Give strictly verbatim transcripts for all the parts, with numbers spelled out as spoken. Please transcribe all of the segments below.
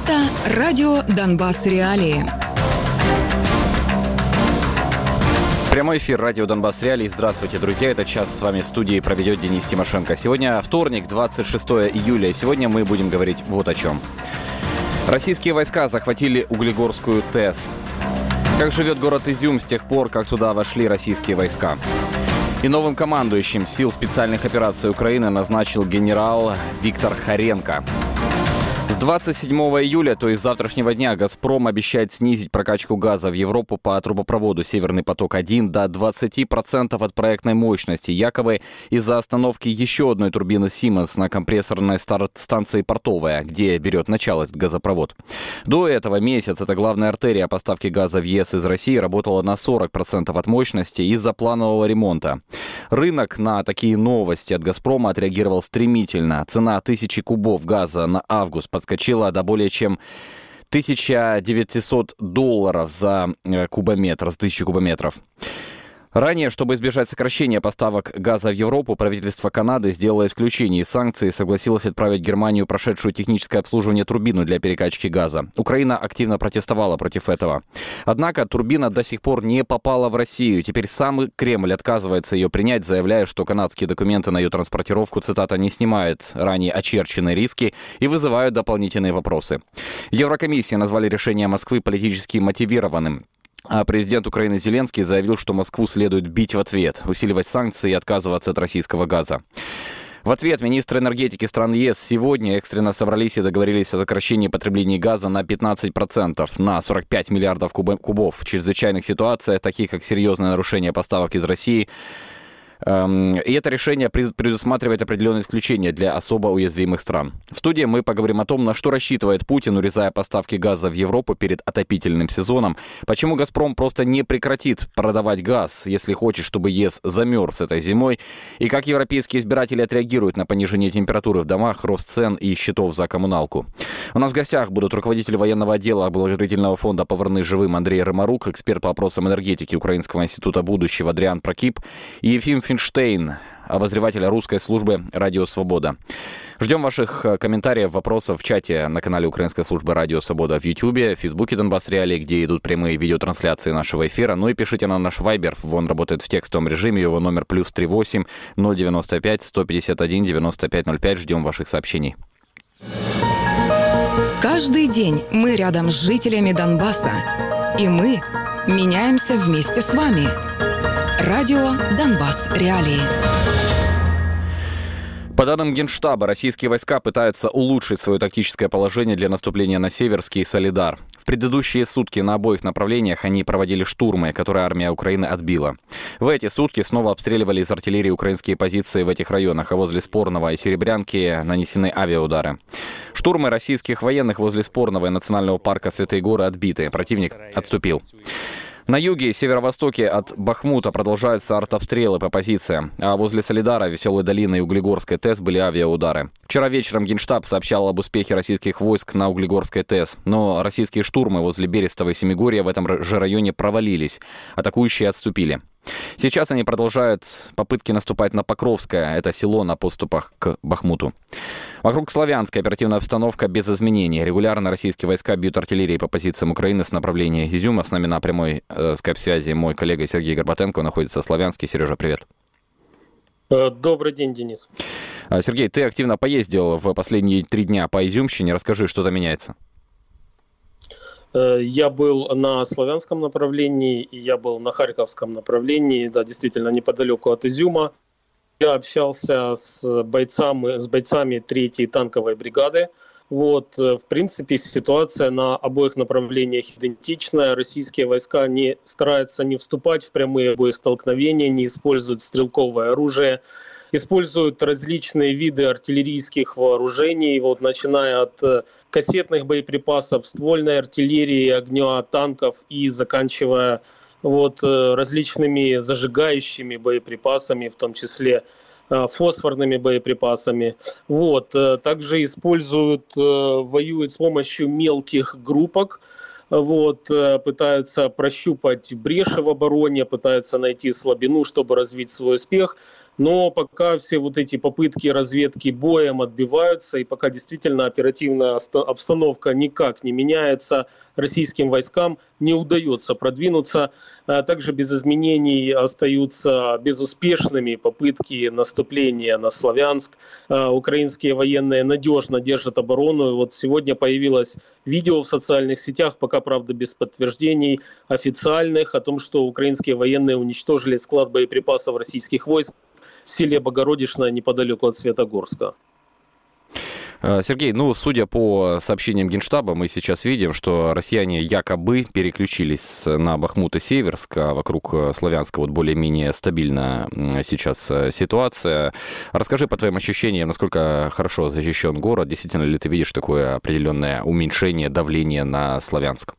Это радио «Донбасс Реалии». Прямой эфир радио «Донбасс Реалии». Здравствуйте, друзья. Этот час с вами в студии проведет Денис Тимошенко. Сегодня вторник, двадцать шестое июля. Сегодня мы будем говорить вот о чем. Российские войска захватили Углегорскую ТЭС. Как живет город Изюм с тех пор, как туда вошли российские войска? И новым командующим сил специальных операций Украины назначил генерал Виктор Хоренко. С двадцать седьмого июля, то есть с завтрашнего дня, «Газпром» обещает снизить прокачку газа в Европу по трубопроводу «Северный поток-один» до двадцати процентов от проектной мощности, якобы из-за остановки еще одной турбины «Сименс» на компрессорной станции «Портовая», где берет начало этот газопровод. До этого месяц эта главная артерия поставки газа в ЕС из России работала на сорок процентов от мощности из-за планового ремонта. Рынок на такие новости от «Газпрома» отреагировал стремительно. Цена тысячи кубов газа на август подскочила до более чем тысяча девятьсот долларов за кубометр, с тысячи кубометров. Ранее, чтобы избежать сокращения поставок газа в Европу, правительство Канады сделало исключение из санкций и согласилось отправить в Германию прошедшую техническое обслуживание турбину для перекачки газа. Украина активно протестовала против этого. Однако турбина до сих пор не попала в Россию. Теперь сам Кремль отказывается ее принять, заявляя, что канадские документы на ее транспортировку, цитата, не снимают ранее очерченные риски и вызывают дополнительные вопросы. Еврокомиссия назвали решение Москвы политически мотивированным. А президент Украины Зеленский заявил, что Москву следует бить в ответ, усиливать санкции и отказываться от российского газа. В ответ министры энергетики стран ЕС сегодня экстренно собрались и договорились о сокращении потребления газа на пятнадцать процентов, на сорок пять миллиардов кубов. В чрезвычайных ситуациях, таких как серьезное нарушение поставок из России, и это решение предусматривает определенные исключения для особо уязвимых стран. В студии мы поговорим о том, на что рассчитывает Путин, урезая поставки газа в Европу перед отопительным сезоном, почему «Газпром» просто не прекратит продавать газ, если хочет, чтобы ЕС замерз этой зимой, и как европейские избиратели отреагируют на понижение температуры в домах, рост цен и счетов за коммуналку. У нас в гостях будут руководитель военного отдела благотворительного фонда «Повернись живым» Андрей Ромарук, эксперт по вопросам энергетики Украинского института будущего Адриан Прокип и Ефим Финштейн, обозреватель русской службы «Радио Свобода». Ждем ваших комментариев, вопросов в чате на канале Украинской службы «Радио Свобода» в Ютьюбе, в Фейсбуке «Донбасс Реалии», где идут прямые видеотрансляции нашего эфира. Ну и пишите на наш Вайбер, он работает в текстовом режиме, его номер плюс три восемь ноль девяносто пять сто пятьдесят один девяносто пять ноль пять. Ждем ваших сообщений. Каждый день мы рядом с жителями Донбасса, и мы меняемся вместе с вами. Радио «Донбасс Реалии». По данным Генштаба, российские войска пытаются улучшить свое тактическое положение для наступления на Северский и Солидар. В предыдущие сутки на обоих направлениях они проводили штурмы, которые армия Украины отбила. В эти сутки снова обстреливали из артиллерии украинские позиции в этих районах, а возле Спорного и Серебрянки нанесены авиаудары. Штурмы российских военных возле Спорного и национального парка Святые Горы отбиты. Противник отступил. На юге и северо-востоке от Бахмута продолжаются артобстрелы по позициям, а возле Солидара, Веселой долины и Углегорской ТЭС были авиаудары. Вчера вечером Генштаб сообщал об успехе российских войск на Углегорской ТЭС, но российские штурмы возле Берестова и Семигорья в этом же районе провалились, атакующие отступили. Сейчас они продолжают попытки наступать на Покровское, это село на подступах к Бахмуту. Вокруг Славянска оперативная обстановка без изменений. Регулярно российские войска бьют артиллерией по позициям Украины с направления Изюма. С нами на прямой э, скайп-связи мой коллега Сергей Горбатенко находится в Славянске. Сережа, привет. Добрый день, Денис. Сергей, ты активно поездил в последние три дня по Изюмщине. Расскажи, что там меняется. Я был на Славянском направлении, и я был на Харьковском направлении, да, действительно, неподалеку от Изюма. Я общался с бойцами, с бойцами третьей танковой бригады. Вот, в принципе, ситуация на обоих направлениях идентичная. Российские войска не стараются не вступать в прямые боестолкновения, не используют стрелковое оружие, используют различные виды артиллерийских вооружений, вот, начиная от кассетных боеприпасов, ствольной артиллерии, огня танков и заканчивая вот, различными зажигающими боеприпасами, в том числе фосфорными боеприпасами. Вот. Также используют, воюют с помощью мелких группок, вот, пытаются прощупать бреши в обороне, пытаются найти слабину, чтобы развить свой успех. Но пока все вот эти попытки разведки боем отбиваются, и пока действительно оперативная обстановка никак не меняется, российским войскам не удается продвинуться. Также без изменений остаются безуспешными попытки наступления на Славянск. Украинские военные надежно держат оборону. Вот сегодня появилось видео в социальных сетях, пока, правда, без подтверждений официальных, о том, что украинские военные уничтожили склад боеприпасов российских войск в селе Богородичное неподалеку от Светогорска. Сергей, ну, судя по сообщениям Генштаба, мы сейчас видим, что россияне якобы переключились на Бахмут и Северск, а вокруг Славянска вот более-менее стабильна сейчас ситуация. Расскажи по твоим ощущениям, насколько хорошо защищен город, действительно ли ты видишь такое определенное уменьшение давления на Славянск?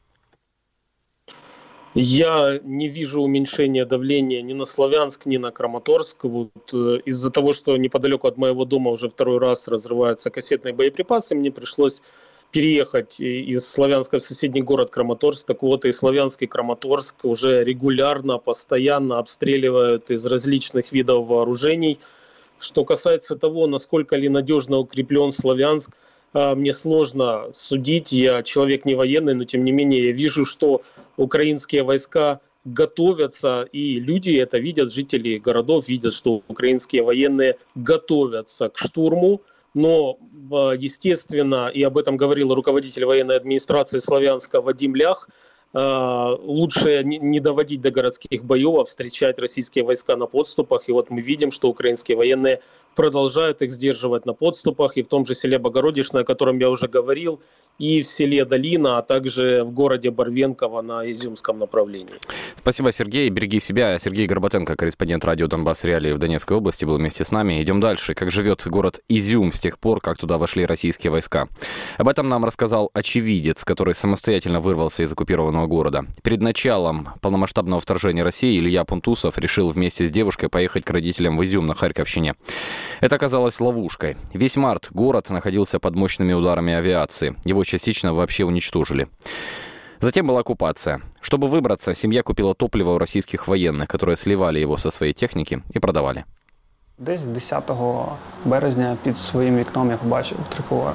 Я не вижу уменьшения давления ни на Славянск, ни на Краматорск. Вот, э, из-за того, что неподалеку от моего дома уже второй раз разрываются кассетные боеприпасы, мне пришлось переехать из Славянска в соседний город Краматорск. Так вот, и Славянск, и Краматорск уже регулярно, постоянно обстреливают из различных видов вооружений. Что касается того, насколько ли надежно укреплен Славянск, мне сложно судить, я человек не военный, но тем не менее я вижу, что украинские войска готовятся, и люди это видят, жители городов видят, что украинские военные готовятся к штурму, но, естественно, и об этом говорил руководитель военной администрации Славянска Вадим Лях, лучше не доводить до городских боев, а встречать российские войска на подступах. И вот мы видим, что украинские военные продолжают их сдерживать на подступах, и в том же селе Богородичное, о котором я уже говорил, и в селе Долина, а также в городе Барвенково на Изюмском направлении. Спасибо, Сергей. Береги себя. Сергей Горбатенко, корреспондент радио «Донбасс Реалии» в Донецкой области, был вместе с нами. Идем дальше. Как живет город Изюм с тех пор, как туда вошли российские войска? Об этом нам рассказал очевидец, который самостоятельно вырвался из оккупированного города. Перед началом полномасштабного вторжения России Илья Пунтусов решил вместе с девушкой поехать к родителям в Изюм на Харьковщине. Это оказалось ловушкой. Весь март город находился под мощными ударами авиации. Его частично вообще уничтожили. Затем была оккупация. Чтобы выбраться, семья купила топливо у российских военных, которые сливали его со своей техники и продавали. Десь десятого березня під своїм вікном я побачив триколор.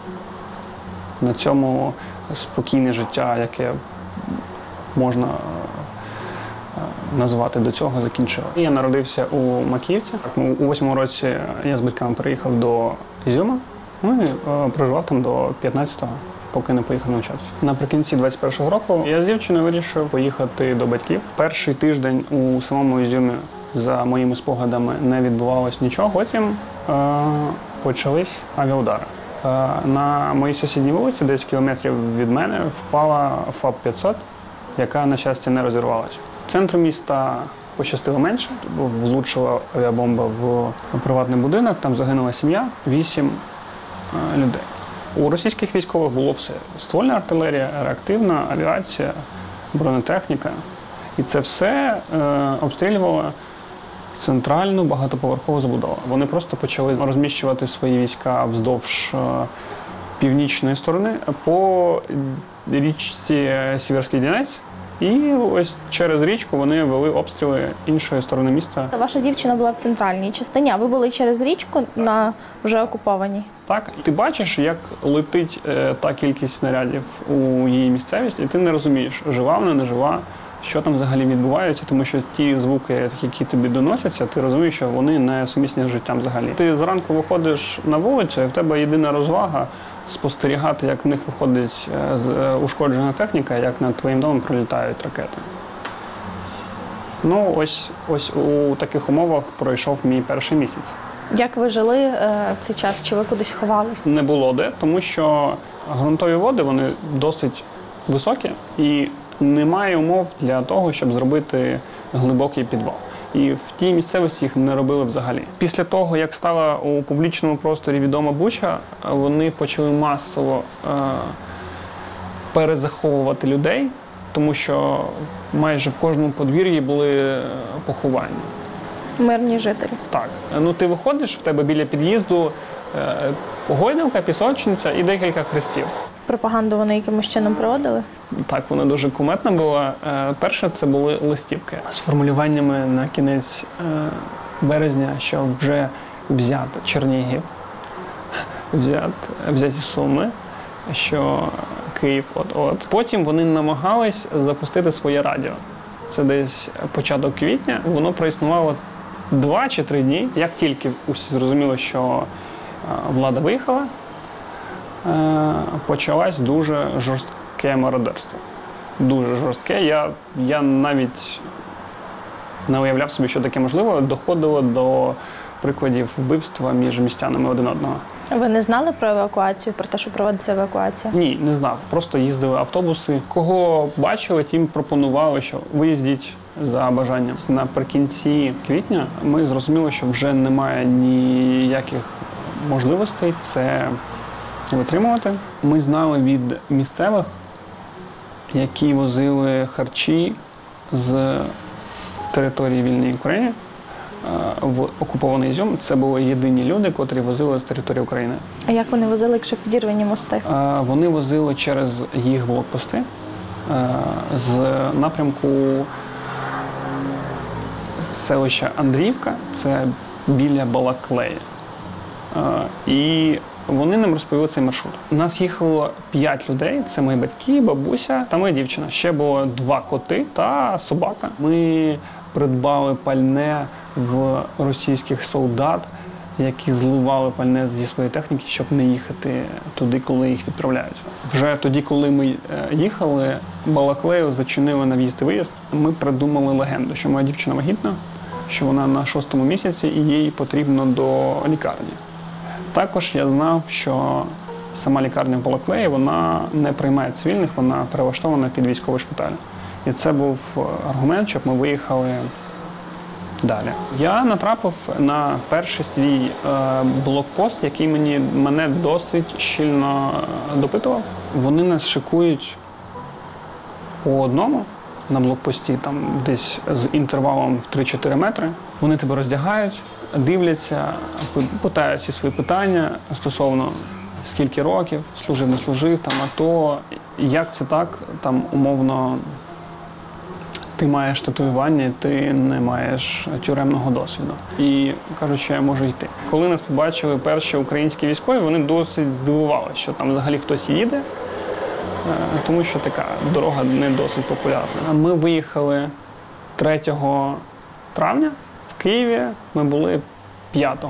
На цьому спокійне життя, яке можна назвати до цього, закінчилось. Я народився у Макіївці. У восьмому році я з батьками приїхав до Ізюма, ну і проживав там до п'ятнадцятого, поки не поїхав навчатися. Наприкінці двадцять першого року я з дівчиною вирішив поїхати до батьків. Перший тиждень у самому Ізюмі, за моїми спогадами, не відбувалось нічого. Потім е- почались авіаудари. Е- на моїй сусідній вулиці, десь кілометрів від мене, впала ФАП п'ятсот, яка, на щастя, не розірвалася. Центру міста пощастило менше, влучила авіабомба в приватний будинок, там загинула сім'я, вісім е, людей. У російських військових було все. Ствольна артилерія, реактивна авіація, бронетехніка. І це все е, обстрілювало центральну багатоповерхову забудову. Вони просто почали розміщувати свої війська вздовж е, північної сторони по річці Сіверський Донець. І ось через річку вони вели обстріли іншої сторони міста. Ваша дівчина була в центральній частині, а ви були через річку на вже окупованій? Так. Ти бачиш, як летить е, та кількість снарядів у її місцевість, і ти не розумієш, жива вона, не жива, що там взагалі відбувається, тому що ті звуки, які тобі доносяться, ти розумієш, що вони не сумісні з життям взагалі. Ти зранку виходиш на вулицю, і в тебе єдина розвага – спостерігати, як в них виходить ушкоджена техніка, як над твоїм домом прилітають ракети. Ну, ось, ось у таких умовах пройшов мій перший місяць. Як ви жили е, в цей час? Чи ви кудись ховались? Не було де, тому що ґрунтові води, вони досить високі і немає умов для того, щоб зробити глибокий підвал. І в тій місцевості їх не робили взагалі. Після того, як стала у публічному просторі відома Буча, вони почали масово е- перезаховувати людей, тому що майже в кожному подвір'ї були поховання. Мирні жителі. Так. Ну, ти виходиш, в тебе біля під'їзду е- гойдалка, пісочниця і декілька хрестів. пропаганду вони якимось чином проводили? Так, вона дуже кумедна була. Перше, це були листівки з формулюваннями на кінець березня, що вже взято Чернігів, взят, взяті Суми, що Київ от-от. Потім вони намагались запустити своє радіо. Це десь початок квітня. Воно проіснувало два чи три дні. Як тільки усі зрозуміли, що влада виїхала, почалось дуже жорстке мародерство. Дуже жорстке. Я, я навіть не уявляв собі, що таке можливо. Доходило до прикладів вбивства між містянами один одного. Ви не знали про евакуацію, про те, що проводиться евакуація? Ні, не знав. Просто їздили автобуси. Кого бачили, тим пропонували, що виїздіть за бажанням. Наприкінці квітня ми зрозуміли, що вже немає ніяких можливостей це витримувати. Ми знали від місцевих, які возили харчі з території вільної України в окупований Ізюм. Це були єдині люди, котрі возили з території України. А як вони возили, якщо підірвані мости? Вони возили через їх блокпости з напрямку селища Андріївка, це біля Балаклеї. І вони нам розповіли цей маршрут. У нас їхало п'ять людей, це мої батьки, бабуся та моя дівчина. Ще було два коти та собака. Ми придбали пальне в російських солдат, які зливали пальне зі своєї техніки, щоб не їхати туди, коли їх відправляють. Вже тоді, коли ми їхали, Балаклею зачинили на в'їзд і виїзд. Ми придумали легенду, що моя дівчина вагітна, що вона на шостому місяці і їй потрібно до лікарні. Також я знав, що сама лікарня в Балаклеї, вона не приймає цивільних, вона перелаштована під військовий шпиталь. І це був аргумент, щоб ми виїхали далі. Я натрапив на перший свій е, блокпост, який мені, мене досить щільно допитував. Вони нас шикують по одному на блокпості, там десь з інтервалом в три-чотири метри. Вони тебе роздягають, дивляться, питають всі свої питання стосовно скільки років, служив, не служив, там, АТО, як це так, там умовно ти маєш татуювання, ти не маєш тюремного досвіду. І кажуть, що я можу йти. Коли нас побачили перші українські військові, вони досить здивувалися, що там взагалі хтось їде, тому що така дорога не досить популярна. Ми виїхали третього травня, в Києві ми були п'ятого.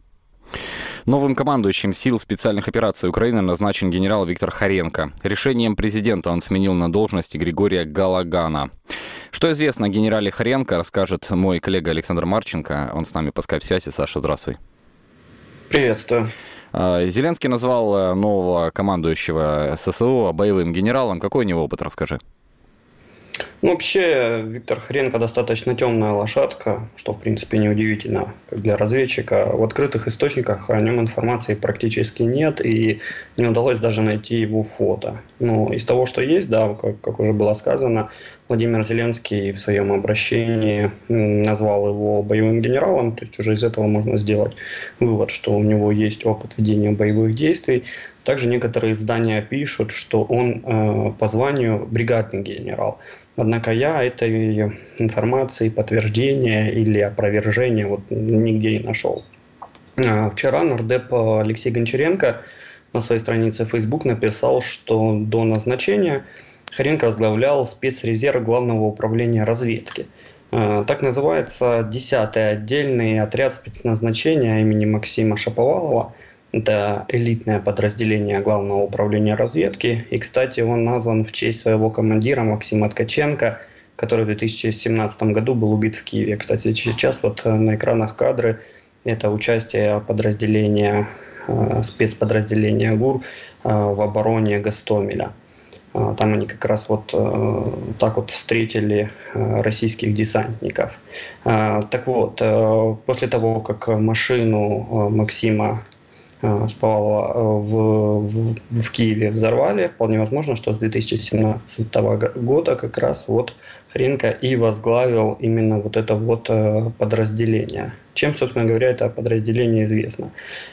Новым командующим сил специальных операций Украины назначен генерал Виктор Хоренко. Решением президента он сменил на должности Григория Галагана. Что известно о генерале Хоренко, расскажет мой коллега Александр Марченко. Он с нами по скайп-связи. Саша, здравствуй. Приветствую. Зеленский назвал нового командующего ССО боевым генералом. Какой у него опыт, расскажи. Ну, вообще, Виктор Хоренко достаточно темная лошадка, что, в принципе, неудивительно как для разведчика. В открытых источниках о нем информации практически нет, и не удалось даже найти его фото. Ну, из того, что есть, да, как, как уже было сказано, Владимир Зеленский в своем обращении назвал его боевым генералом, то есть уже из этого можно сделать вывод, что у него есть опыт ведения боевых действий. Также некоторые издания пишут, что он э, по званию бригадный генерал. Однако я этой информации, подтверждения или опровержения вот нигде не нашел. Вчера нардеп Алексей Гончаренко на своей странице в Facebook написал, что до назначения Хоренко возглавлял спецрезерв Главного управления разведки. Так называется десятый отдельный отряд спецназначения имени Максима Шаповалова. Это элитное подразделение Главного управления разведки. И, кстати, он назван в честь своего командира Максима Ткаченко, который в две тысячи семнадцатом году был убит в Киеве. Кстати, сейчас вот на экранах кадры это участие подразделения, спецподразделения ГУР в обороне Гостомеля. Там они как раз вот так вот встретили российских десантников. Так вот, после того, как машину Максима Шповалова в, в, в Киеве взорвали. Вполне возможно, что с две тысячи семнадцатого года как раз вот Хренко и возглавил именно вот это вот подразделение. Чем, собственно говоря, это подразделение известно?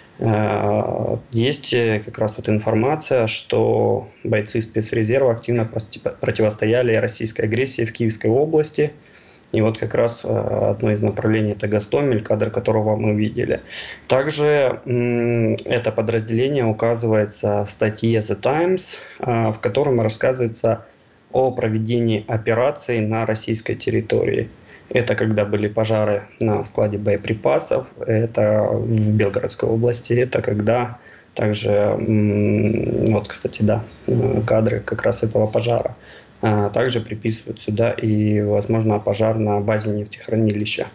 Есть как раз вот информация, что бойцы спецрезерва активно противостояли российской агрессии в Киевской области. И вот как раз одно из направлений – это Гостомель, кадр которого мы видели. Также это подразделение указывается в статье The Times, в котором рассказывается о проведении операций на российской территории. Это когда были пожары на складе боеприпасов, это в Белгородской области, это когда также, вот, кстати, да, кадры как раз этого пожара. Также приписывают сюда и, возможно, пожар на базе нефтехранилища.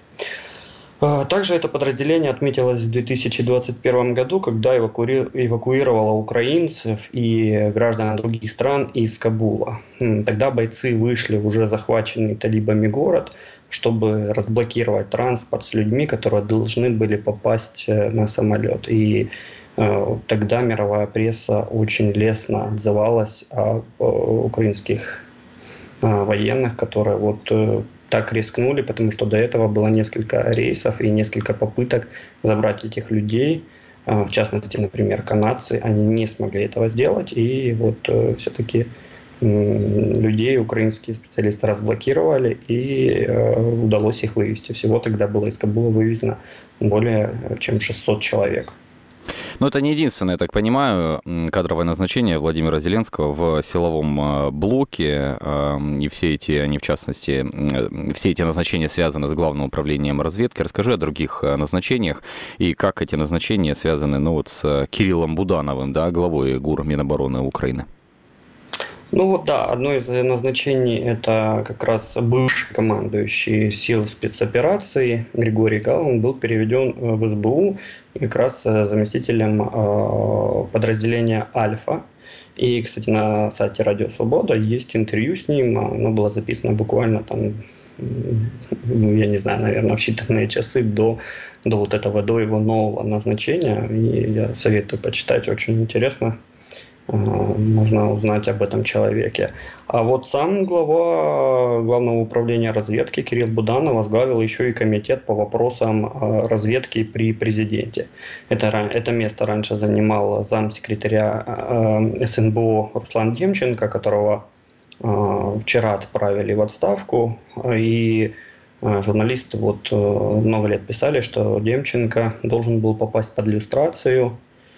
Также это подразделение отметилось в две тысячи двадцать первом году, когда эвакуировало украинцев и граждан других стран из Кабула. Тогда бойцы вышли в уже захваченный талибами город, чтобы разблокировать транспорт с людьми, которые должны были попасть на самолет. И тогда мировая пресса очень лестно отзывалась о украинских военных, которые вот так рискнули, потому что до этого было несколько рейсов и несколько попыток забрать этих людей, в частности, например, канадцы, они не смогли этого сделать, и вот все-таки людей украинские специалисты разблокировали, и удалось их вывести. Всего тогда было из Кабула вывезено более чем шестьсот человек. Но это не единственное, я так понимаю, кадровое назначение Владимира Зеленского в силовом блоке. И все эти, они в частности, все эти назначения связаны с Главным управлением разведки. Расскажи о других назначениях и как эти назначения связаны, ну, вот с Кириллом Будановым, да, главой ГУР Минобороны Украины. Ну вот да, одно из назначений – это как раз бывший командующий сил спецопераций Григорий Галан был переведен в эс бэ у как раз заместителем подразделения «Альфа». И, кстати, на сайте «Радио Свобода» есть интервью с ним, оно было записано буквально там, я не знаю, наверное, в считанные часы до, до вот этого, до его нового назначения. И я советую почитать, очень интересно. Можно узнать об этом человеке. А вот сам глава Главного управления разведки Кирилл Буданов возглавил еще и комитет по вопросам разведки при президенте. Это, это место раньше занимал замсекретаря эс эн бэ о Руслан Демченко, которого вчера отправили в отставку. И журналисты вот много лет писали, что Демченко должен был попасть под люстрацию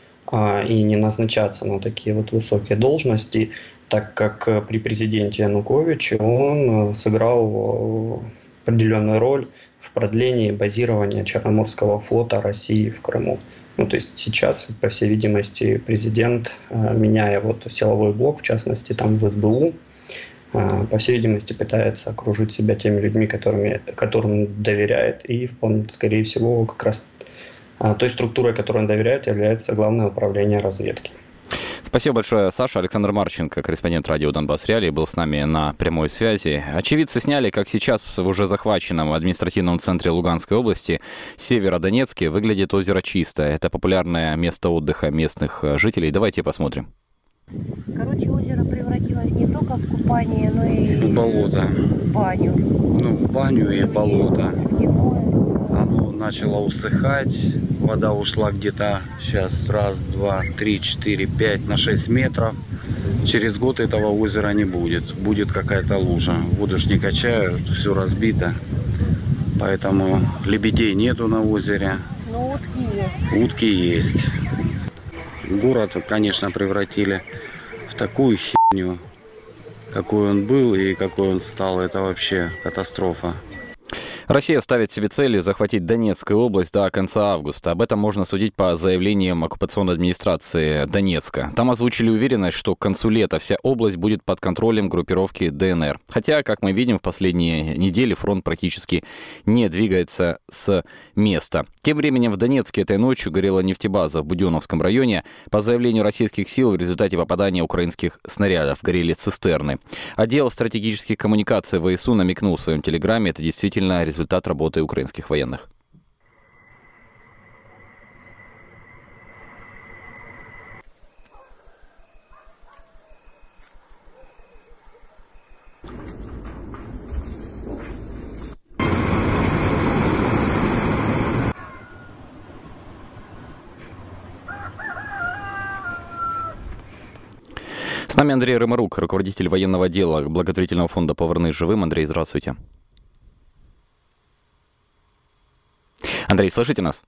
и не назначаться на такие вот высокие должности, так как при президенте Януковиче он сыграл определенную роль в продлении базирования Черноморского флота России в Крыму. Ну, то есть сейчас, по всей видимости, президент, меняя вот силовой блок, в частности, там в эс бэ у, по всей видимости, пытается окружить себя теми людьми, которыми, которым доверяет, и, вполне, скорее всего, как раз той структурой, которой он доверяет, является Главное управление разведки. Спасибо большое, Саша. Александр Марченко, корреспондент радио «Донбасс Реалии», был с нами на прямой связи. Очевидцы сняли, как сейчас в уже захваченном административном центре Луганской области, Северодонецке, выглядит озеро Чистое. Это популярное место отдыха местных жителей. Давайте посмотрим. Короче, озеро превратилось не только в купание, но и в болото. В баню. Ну, в баню и болото. Не моется. Оно начало усыхать, вода ушла где-то сейчас раз, два, три, четыре, пять на шесть метров. Через год этого озера не будет, будет какая-то лужа. Воду ж не качают, все разбито, поэтому лебедей нету на озере. Но утки есть. Утки есть. Город, конечно, превратили в такую херню, какой он был и какой он стал. Это вообще катастрофа. Россия ставит себе целью захватить Донецкую область до конца августа. Об этом можно судить по заявлениям оккупационной администрации Донецка. Там озвучили уверенность, что к концу лета вся область будет под контролем группировки дэ эн эр. Хотя, как мы видим, в последние недели фронт практически не двигается с места. Тем временем в Донецке этой ночью горела нефтебаза в Буденновском районе. По заявлению российских сил, в результате попадания украинских снарядов горели цистерны. Отдел стратегических коммуникаций вэ эс у намекнул в своем телеграме, это действительно результат результат работы украинских военных. С нами Андрей Рымарук, руководитель военного отдела благотворительного фонда «Повернись живым». Андрей, здравствуйте. Андрей, слышите нас?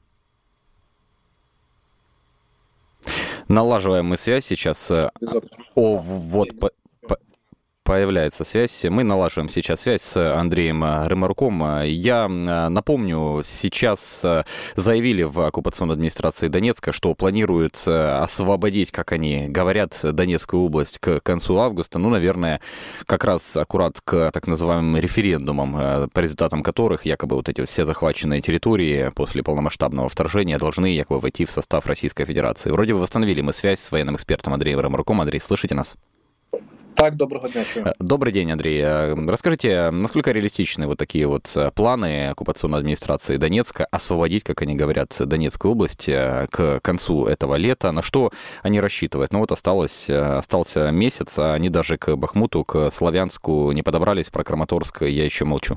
Налаживаем мы связь сейчас. О, вот появляется связь. Мы налаживаем сейчас связь с Андреем Рымаруком. Я напомню, сейчас заявили в оккупационной администрации Донецка, что планируют освободить, как они говорят, Донецкую область к концу августа. Ну, наверное, как раз аккурат к так называемым референдумам, по результатам которых якобы вот эти все захваченные территории после полномасштабного вторжения должны якобы войти в состав Российской Федерации. Вроде бы восстановили мы связь с военным экспертом Андреем Рымаруком. Андрей, слышите нас? Так, доброго дня. Добрый день, Андрей. Расскажите, насколько реалистичны вот такие вот планы оккупационной администрации Донецка освободить, как они говорят, Донецкую область к концу этого лета? На что они рассчитывают? Ну вот осталось, остался месяц, а они даже к Бахмуту, к Слов'янську не подобрались, про Краматорськ я ще молчу.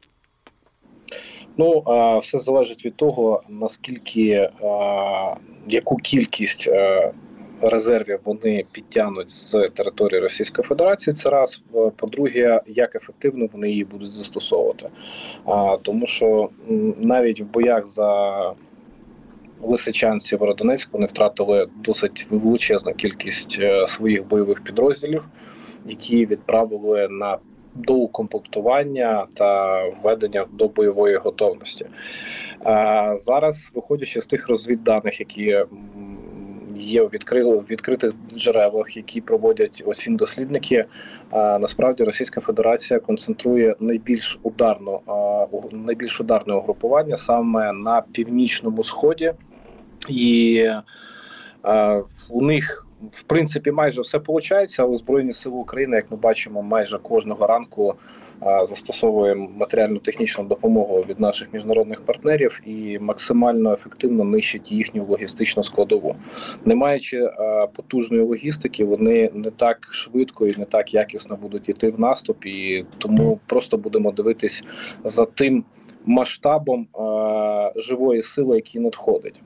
Ну, все залежить від того, наскільки, яку кількість резервів вони підтягнуть з території Російської Федерації, це раз. По-друге, як ефективно вони її будуть застосовувати. А, тому що навіть в боях за Лисичанськ, Сєвєродонецьк вони втратили досить величезну кількість своїх бойових підрозділів, які відправили на доукомплектування та введення до бойової готовності. А, зараз, виходячи з тих розвідданих, які є в відкритих джерелах, які проводять осінь дослідники, а, насправді Російська Федерація концентрує найбільш ударно, а, найбільш ударне угрупування саме на північному сході, і а, у них в принципі майже все виходить, але Збройні Сили України, як ми бачимо, майже кожного ранку застосовуємо матеріально-технічну допомогу від наших міжнародних партнерів і максимально ефективно нищить їхню логістичну складову. Не маючи потужної логістики, вони не так швидко і не так якісно будуть йти в наступ, і тому просто будемо дивитись за тим масштабом живої сили, який надходить.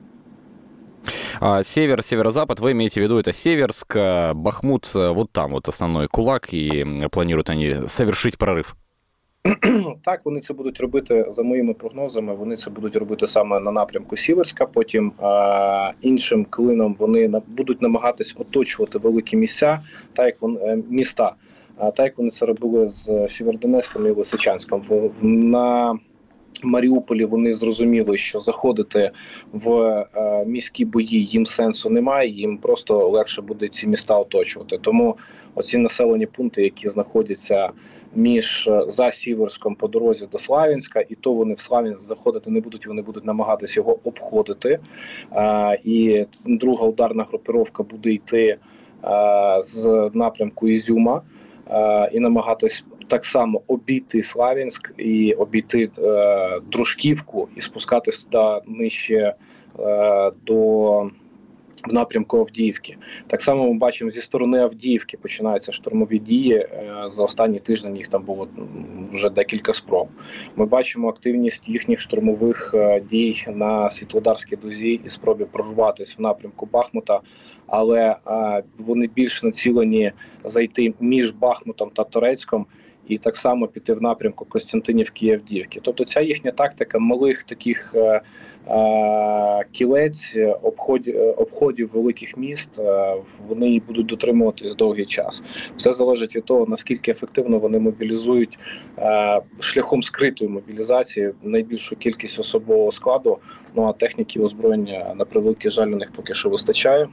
Север, северо-запад, вы имеете в виду это Северск, Бахмут, вот там вот основной кулак, и планируют они совершить прорыв? Так, вони це будуть робити, за моїми прогнозами, вони це будуть робити саме на напрямку Сіверська, потім е- іншим клином вони на- будуть намагатись оточувати великі місця, так як вони, міста, а так як вони це робили з Сєвєродонецьком і Лисичанськом. В- На Маріуполі вони зрозуміли, що заходити в е, міські бої їм сенсу немає, їм просто легше буде ці міста оточувати. Тому оці населені пункти, які знаходяться між за Сіверськом по дорозі до Слов'янська, і то вони в Слов'янськ заходити не будуть, вони будуть намагатися його обходити. Е, і друга ударна групіровка буде йти е, з напрямку Ізюма е, і намагатись так само обійти Слов'янськ і обійти е, Дружківку і спускатись туди нижче е, до в напрямку Авдіївки. Так само ми бачимо, зі сторони Авдіївки починаються штурмові дії. Е, за останні тиждень їх там було вже декілька спроб. Ми бачимо активність їхніх штурмових е, дій на Світлодарській дузі і спробі прорватися в напрямку Бахмута. Але е, вони більш націлені зайти між Бахмутом та Торецьком і так само піти в напрямку Костянтинівки і Авдіївки. Тобто ця їхня тактика малих таких е, е, кілець, обходів, обходів великих міст, е, вони будуть дотримуватись довгий час. Все залежить від того, наскільки ефективно вони мобілізують е, шляхом скритої мобілізації найбільшу кількість особового складу, ну а техніки озброєння, на превеликий жаль, у них поки що вистачає.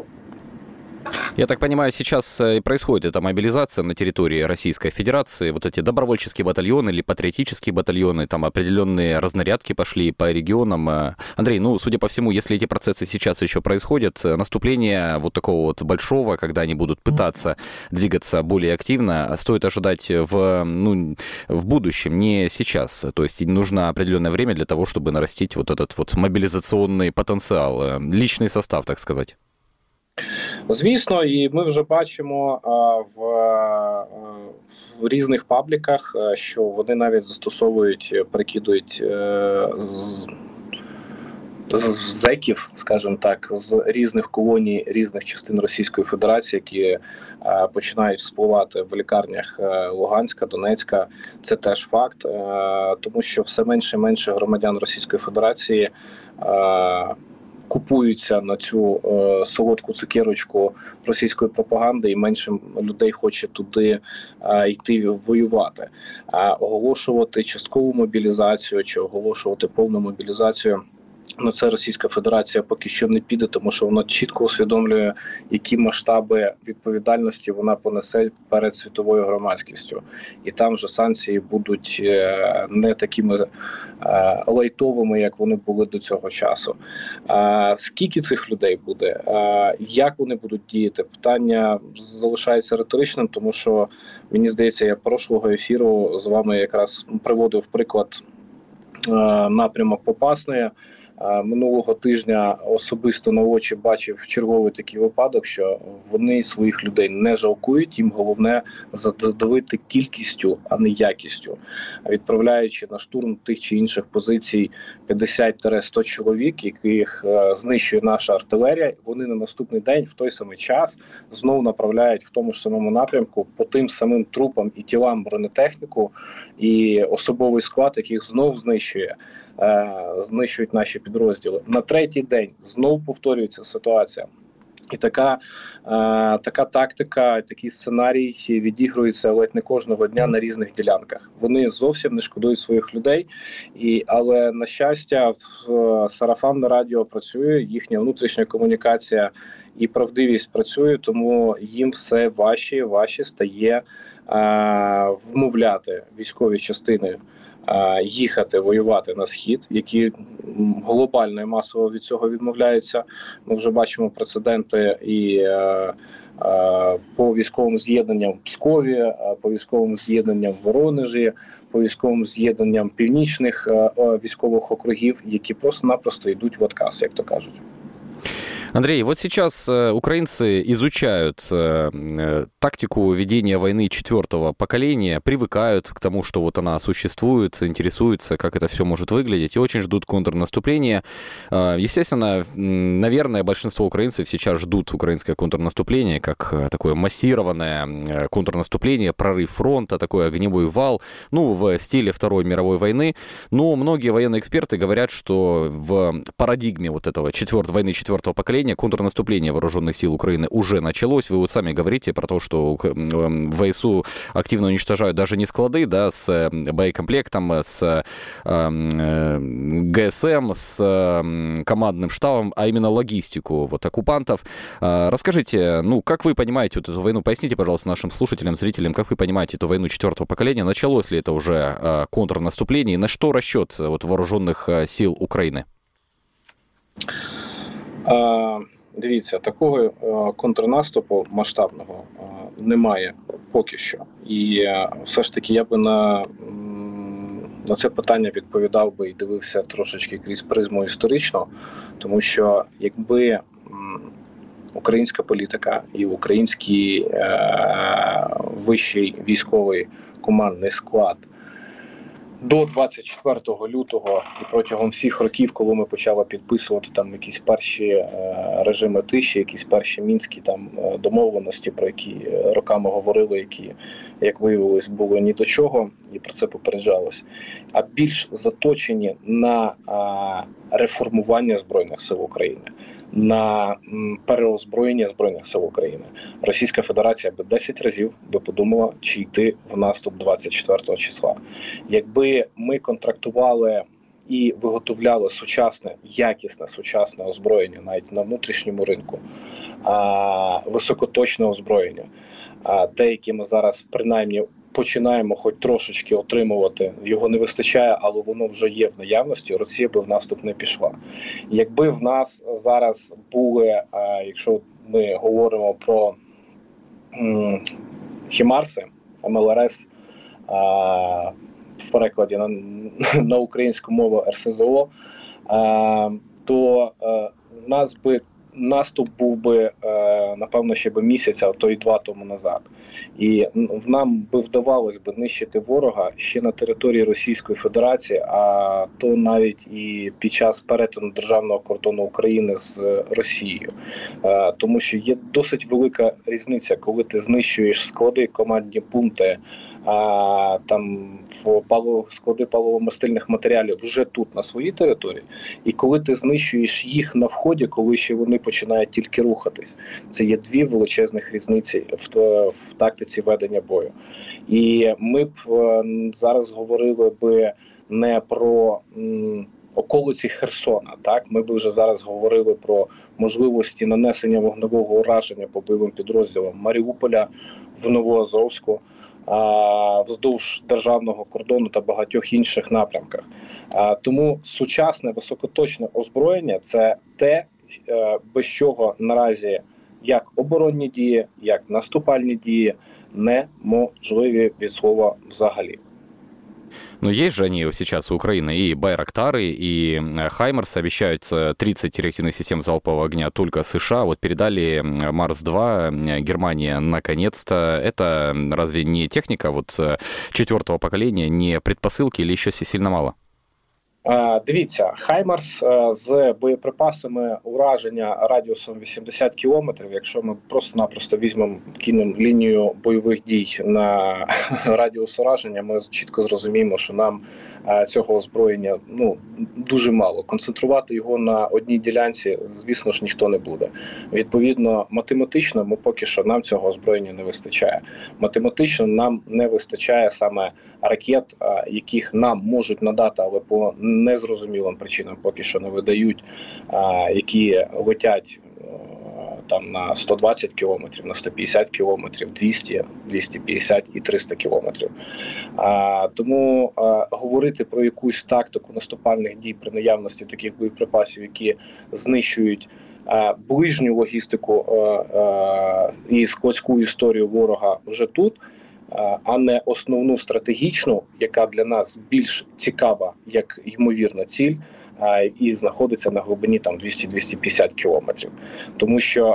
Я так понимаю, сейчас и происходит эта мобилизация на территории Российской Федерации. Вот эти добровольческие батальоны или патриотические батальоны, там определенные разнарядки пошли по регионам. Андрей, ну, судя по всему, если эти процессы сейчас еще происходят, наступление вот такого вот большого, когда они будут пытаться двигаться более активно, стоит ожидать в, ну, в будущем, не сейчас. То есть нужно определенное время для того, чтобы нарастить вот этот вот мобилизационный потенциал, личный состав, так сказать. Звісно, і ми вже бачимо а, в, а, в різних пабліках, а, що вони навіть застосовують, перекидують а, з, з зеків, скажімо так, з різних колоній, різних частин Російської Федерації, які е, починають спливати в лікарнях е, Луганська, Донецька. Це теж факт, е, тому що все менше і менше громадян Російської Федерації е, купуються на цю е, солодку цукерочку російської пропаганди, і менше людей хоче туди е, йти воювати. А оголошувати часткову мобілізацію чи оголошувати повну мобілізацію – на це Російська Федерація поки що не піде, тому що вона чітко усвідомлює, які масштаби відповідальності вона понесе перед світовою громадськістю. І там же санкції будуть не такими лайтовими, як вони були до цього часу. Скільки цих людей буде, як вони будуть діяти, питання залишається риторичним, тому що, мені здається, я прошлого ефіру з вами якраз приводив приклад напрямок Попасної. Минулого тижня особисто на очі бачив черговий такий випадок, що вони своїх людей не жалкують, їм головне задавити кількістю, а не якістю. Відправляючи на штурм тих чи інших позицій п'ятдесят-сто чоловік, яких знищує наша артилерія, вони на наступний день в той самий час знову направляють в тому ж самому напрямку по тим самим трупам і тілам бронетехніку і особовий склад, яких знов знищує. Знищують наші підрозділи. На третій день знов повторюється ситуація. І така, е, така тактика, такий сценарій відігрується ледь не кожного дня на різних ділянках. Вони зовсім не шкодують своїх людей, і, але, на щастя, в, сарафанне радіо працює, їхня внутрішня комунікація і правдивість працює, тому їм все важче і важче стає е, вмовляти військові частини їхати воювати на схід, які глобально і масово від цього відмовляються. Ми вже бачимо прецеденти і е, е, по військовим з'єднанням в Пскові, по військовим з'єднанням в Воронежі, по військовим з'єднанням північних е, військових округів, які просто-напросто йдуть в отказ, як то кажуть. Андрей, вот сейчас украинцы изучают тактику ведения войны четвертого поколения, привыкают к тому, что вот она существует, интересуются, как это все может выглядеть, и очень ждут контрнаступления. Естественно, наверное, большинство украинцев сейчас ждут украинское контрнаступление как такое массированное контрнаступление, прорыв фронта, такой огневой вал, ну, в стиле Второй мировой войны. Но многие военные эксперты говорят, что в парадигме вот этого четвертого, войны четвертого поколения контрнаступление вооруженных сил Украины уже началось. Вы вот сами говорите про то, что ВСУ активно уничтожают даже не склады, да, с боекомплектом, с э, ГСМ, с командным штабом, а именно логистику вот оккупантов. Расскажите, ну, как вы понимаете вот эту войну? Поясните, пожалуйста, нашим слушателям, зрителям, как вы понимаете эту войну четвертого поколения? Началось ли это уже контрнаступление? И на что расчет вот вооруженных сил Украины? Дивіться, такого контрнаступу масштабного немає поки що. І все ж таки я би на, на це питання відповідав би і дивився трошечки крізь призму історично, тому що якби українська політика і український е, вищий військовий командний склад до двадцять четвертого лютого і протягом всіх років, коли ми почали підписувати там якісь перші е, режими тиші, якісь перші мінські там домовленості, про які роками говорили, які, як виявилось, були ні до чого, і про це попереджалось, а більш заточені на е, реформування Збройних сил України, на переозброєння Збройних сил України. Російська Федерація би десять разів би подумала, чи йти в наступ двадцять четвертого числа. Якби ми контрактували і виготовляли сучасне, якісне сучасне озброєння навіть на внутрішньому ринку, а, високоточне озброєння, а, те, яке ми зараз принаймні починаємо хоч трошечки отримувати, його не вистачає, але воно вже є в наявності, Росія би в наступ не пішла. Якби в нас зараз були, якщо ми говоримо про м, Хімарси, ем ел ер ес, а, в перекладі на, на українську мову ер ес зе о, а, то а, нас би наступ був би, напевно, ще би місяця, а то й два тому назад. І нам би вдавалось би нищити ворога ще на території Російської Федерації, а то навіть і під час перетину державного кордону України з Росією. Тому що є досить велика різниця, коли ти знищуєш склади, командні пункти, а там в паливо, склади паливомастильних матеріалів вже тут, на своїй території, і коли ти знищуєш їх на вході, коли ще вони починають тільки рухатись. Це є дві величезних різниці в, в тактиці ведення бою. І ми б зараз говорили би не про м, околиці Херсона, так? Ми б вже зараз говорили про можливості нанесення вогневого ураження по бойовим підрозділам Маріуполя, в Новоазовську, вздовж державного кордону та багатьох інших напрямках. Тому сучасне високоточне озброєння – це те, без чого наразі як оборонні дії, як наступальні дії неможливі від слова взагалі. Но есть же они сейчас у Украины и Байрактары, и Хаймерс, обещают тридцать реактивных систем залпового огня только США. Вот передали Марс-два Германия наконец-то. Это разве не техника вот четвертого поколения, не предпосылки или еще сильно мало? Дивіться, Хаймарс з боєприпасами ураження радіусом вісімдесят кілометрів, якщо ми просто-напросто візьмемо, кинемо лінію бойових дій на радіус ураження, ми чітко зрозуміємо, що нам цього озброєння ну, дуже мало. Концентрувати його на одній ділянці, звісно ж, ніхто не буде. Відповідно, математично ми поки що нам цього озброєння не вистачає. Математично нам не вистачає саме ракет, яких нам можуть надати, але по незрозумілим причинам поки що не видають, які летять там на сто двадцять кілометрів, на сто п'ятдесят кілометрів, двісті, двісті п'ятдесят і триста кілометрів. А, тому а, говорити про якусь тактику наступальних дій при наявності таких боєприпасів, які знищують а, ближню логістику а, а, і складську історію ворога вже тут, а, а не основну стратегічну, яка для нас більш цікава, як ймовірна ціль, і знаходиться на глибині там двісті - двісті п'ятдесят кілометрів. Тому що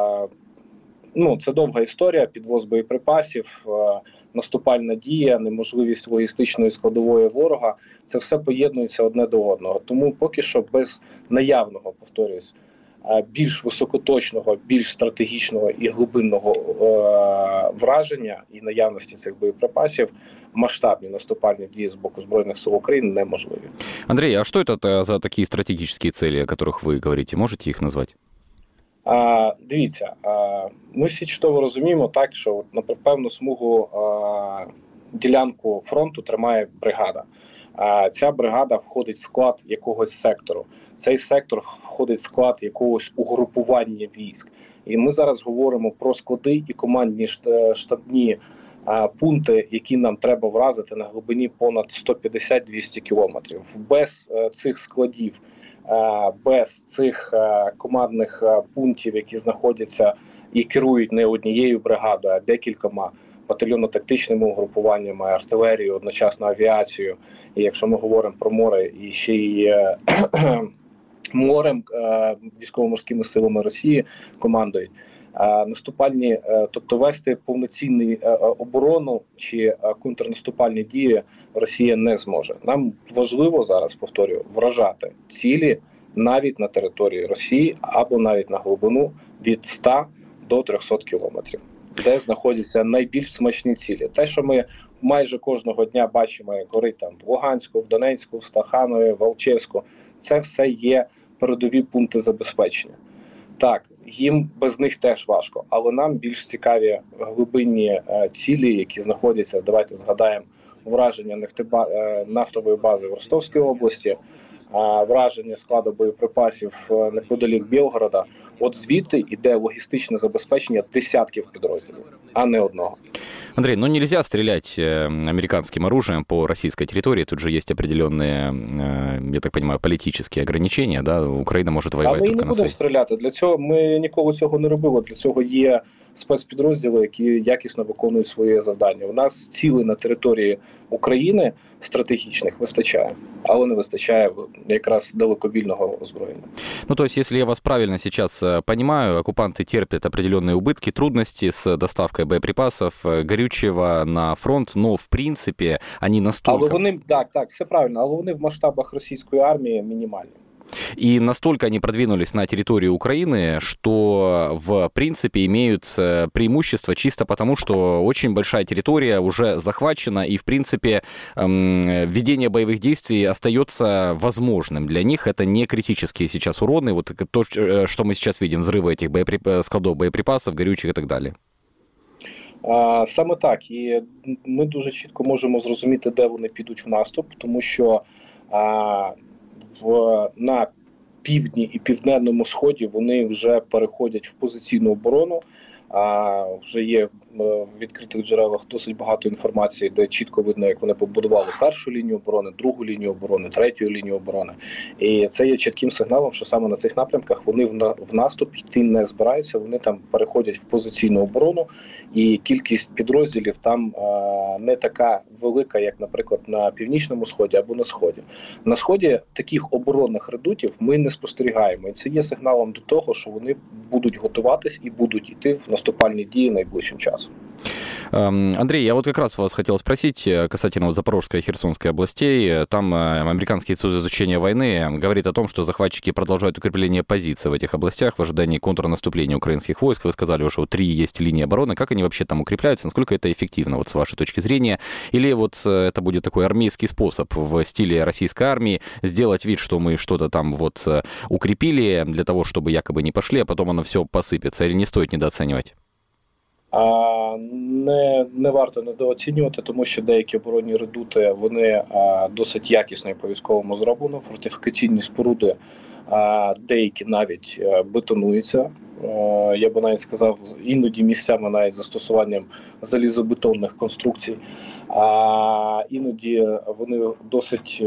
ну, це довга історія, підвоз боєприпасів, наступальна дія, неможливість логістичної складової ворога. Це все поєднується одне до одного. Тому поки що без наявного, повторюсь, більш високоточного, більш стратегічного і глибинного е- враження і наявності цих боєприпасів масштабні наступальні дії з боку Збройних сил України неможливі. Андрей, а что это за такие стратегические цели, о которых вы говорите? Можете їх назвати? А, дивіться, а, ми всі чудово розуміємо так, що на певну смугу а, ділянку фронту тримає бригада. А, ця бригада входить в склад якогось сектору. Цей сектор входить в склад якогось угрупування військ. І ми зараз говоримо про склади і командні штабні а, пункти, які нам треба вразити на глибині понад сто п'ятдесят - двісті кілометрів. Без а, цих складів, а, без цих а, командних а, пунктів, які знаходяться і керують не однією бригадою, а декількома батальйонно-тактичними угрупуваннями, артилерією, одночасно авіацією. І якщо ми говоримо про море, і ще й морем, військово-морськими силами Росії командують, наступальні, тобто вести повноцінну оборону чи контрнаступальні дії Росія не зможе. Нам важливо зараз, повторюю, вражати цілі навіть на території Росії або навіть на глибину від ста до трьохсот кілометрів, де знаходяться найбільш смачні цілі. Те, що ми майже кожного дня бачимо, як горить там в Луганську, в Донецьку, в Стаханові, в Алчевську, це все є передові пункти забезпечення. Так, їм без них теж важко, але нам більш цікаві глибинні е, цілі, які знаходяться, давайте згадаємо, враження нефтеба... е, нафтової бази в Ростовській області, е, враження складу боєприпасів е, неподалік Білгорода. От звідти йде логістичне забезпечення десятків підрозділів, а не одного. Андрей, ну нельзя стрелять американским оружием по российской территории. Тут же есть определенные, я так понимаю, политические ограничения. Да? Україна може воювати тільки на своїй. А ми не будемо стріляти. Для цього ми ніколи цього не робили. Для цього є спецпідрозділи, які якісно виконують своє завдання. У нас цілей на території України стратегічных выстачае, але не выстачае якраз далекобійного озброєння. Ну, то есть, если я вас правильно сейчас понимаю, оккупанты терпят определенные убытки, трудности с доставкой боеприпасов, горючего на фронт, но, в принципе, они настолько... Але вони, так, так, все правильно, але вони в масштабах російської армії мінімальні. И настолько они продвинулись на территорию Украины, что, в принципе, имеют преимущество чисто потому, что очень большая территория уже захвачена, и, в принципе, ведение боевых действий остается возможным. Для них это не критические сейчас уроны, вот то, что мы сейчас видим, взрывы этих боеприп... складов боеприпасов, горючих и так далі. А, саме так. І ми дуже чітко можемо зрозуміти, де вони підуть в наступ, тому що а, в, на півдні і південному сході вони вже переходять в позиційну оборону. А, вже є в відкритих джерелах досить багато інформації, де чітко видно, як вони побудували першу лінію оборони, другу лінію оборони, третю лінію оборони. І це є чітким сигналом, що саме на цих напрямках вони в наступ йти не збираються, вони там переходять в позиційну оборону, і кількість підрозділів там а, не така велика, як, наприклад, на Північному Сході або на Сході. На Сході таких оборонних редутів ми не спостерігаємо, і це є сигналом до того, що вони будуть готуватись і будуть йти в наступальні дії найближчим часом. Андрей, я вот как раз вас хотел спросить касательно Запорожской и Херсонской областей. Там Американский институт изучения войны говорит о том, что захватчики продолжают укрепление позиций в этих областях в ожидании контрнаступления украинских войск. Вы сказали, что три есть линии обороны. Как они вообще там укрепляются? Насколько это эффективно, вот с вашей точки зрения? Или вот это будет такой армейский способ в стиле российской армии сделать вид, что мы что-то там вот укрепили для того, чтобы якобы не пошли, а потом оно все посыпется? Или не стоит недооценивать? А, не, не варто недооцінювати, тому що деякі оборонні редути, вони а, досить якісно і по-військовому зроблено. Фортифікаційні споруди, а, деякі навіть а, бетонуються. А, я би навіть сказав, іноді місцями навіть застосуванням залізобетонних конструкцій. А іноді вони досить,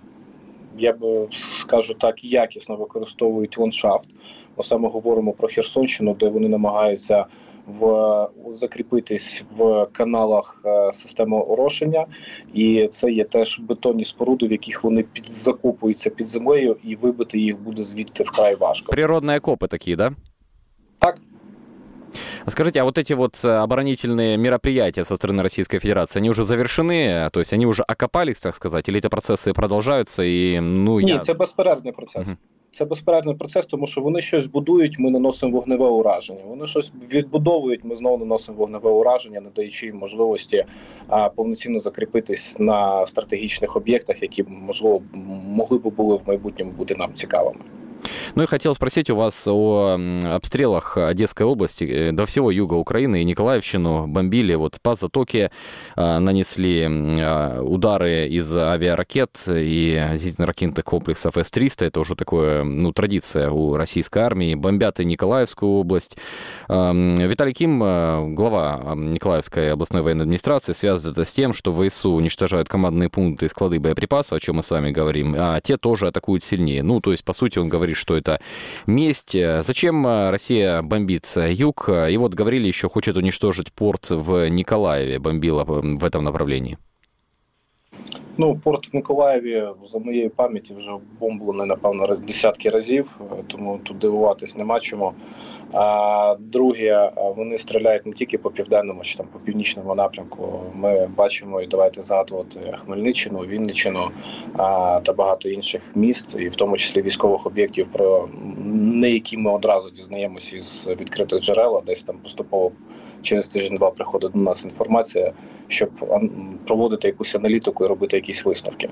я би скажу так, якісно використовують ландшафт. Ми саме говоримо про Херсонщину, де вони намагаються в закріпитись в каналах е, системи орошення, і це є теж бетонні споруди, в яких вони під, закопуються під землею, і вибити їх буде звідти вкрай важко. Природные окопы такие, да? Так. Скажите, а вот эти вот оборонительные мероприятия со стороны Российской Федерации, они уже завершены? То есть они уже окопались, так сказать, или эти процессы продолжаются? І, ну, Ні, я... це безперервний процес. Угу. Це безперервний процес, тому що вони щось будують, ми наносимо вогневе ураження. Вони щось відбудовують, ми знову наносимо вогневе ураження, не даючи їм можливості а, повноцінно закріпитись на стратегічних об'єктах, які, можливо, могли б були в майбутньому бути нам цікавими. Ну и хотел спросить у вас о обстрелах Одесской области, до всего юга Украины и Николаевщину бомбили. Вот по Затоке нанесли удары из авиаракет и зенитно-ракетных комплексов эс триста. Это уже такое, ну, традиция у российской армии. Бомбят и Николаевскую область. Виталий Ким, глава Николаевской областной военной администрации, связывает это с тем, что ВСУ уничтожают командные пункты и склады боеприпасов, о чем мы с вами говорим, а те тоже атакуют сильнее. Ну, то есть, по сути, он говорит, что это месть. Зачем Россия бомбит юг? И вот говорили еще, хочет уничтожить порт в Николаеве, бомбила в этом направлении. Ну, порт в Миколаєві, за моєю пам'яті, вже бомблений, напевно, десятки разів, тому тут дивуватись нема чому. А друге, вони стріляють не тільки по південному чи там по північному напрямку. Ми бачимо, і давайте згадувати Хмельниччину, Вінниччину а, та багато інших міст, і в тому числі військових об'єктів, про не які ми одразу дізнаємося із відкритих джерел, десь там поступово через тиждень-два приходить до нас інформація, щоб проводити якусь аналітику і робити якісь висновки.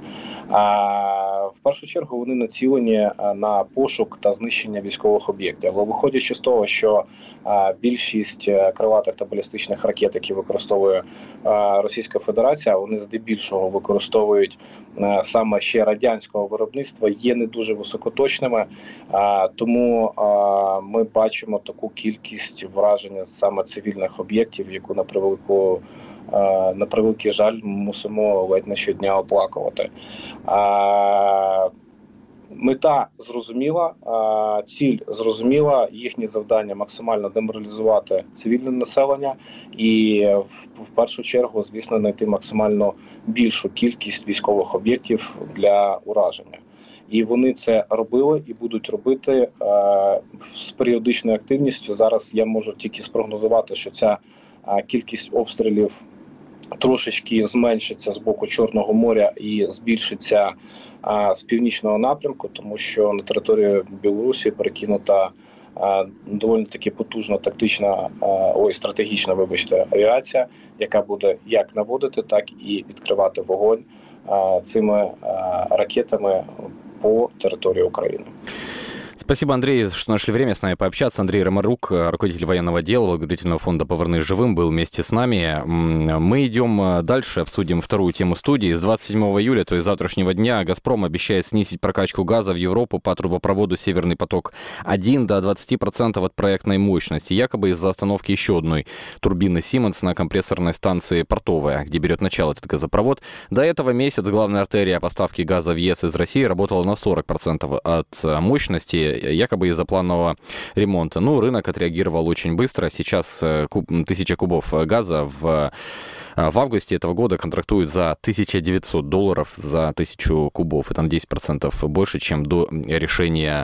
А в першу чергу вони націлені на пошук та знищення військових об'єктів. Але виходячи з того, що більшість крилатих та балістичних ракет, які використовує Російська Федерація, вони здебільшого використовують саме ще радянського виробництва, є не дуже високоточними, тому ми бачимо таку кількість враження саме цивільних об'єктів, яку на превелику на превеликий жаль мусимо ледь не щодня оплакувати. Мета зрозуміла, ціль зрозуміла, їхнє завдання максимально деморалізувати цивільне населення і в першу чергу, звісно, знайти максимально більшу кількість військових об'єктів для ураження. І вони це робили і будуть робити з періодичною активністю. Зараз я можу тільки спрогнозувати, що ця кількість обстрілів трошечки зменшиться з боку Чорного моря і збільшиться а, з північного напрямку, тому що на територію Білорусі перекинута а, доволі таки потужна тактична, а, ой, стратегічна, вибачте, авіація, яка буде як наводити, так і відкривати вогонь а, цими а, ракетами по территории Украины. Спасибо, Андрей, что нашли время с нами пообщаться. Андрей Ромарук, руководитель военного отдела благотворительного фонда «Повернись живым», был вместе с нами. Мы идем дальше, обсудим вторую тему студии. С двадцать седьмого июля, то есть завтрашнего дня, «Газпром» обещает снизить прокачку газа в Европу по трубопроводу «Северный поток-один» до двадцати процентов от проектной мощности, якобы из-за остановки еще одной турбины «Сименс» на компрессорной станции «Портовая», где берет начало этот газопровод. До этого месяц главная артерия поставки газа в ЕС из России работала на сорок процентов от мощности, якобы из-за планового ремонта. Ну, рынок отреагировал очень быстро. Сейчас куб, тысяча кубов газа в, в августе этого года контрактуют за тысячу девятьсот долларов за тысячу кубов. Это на десять процентов больше, чем до решения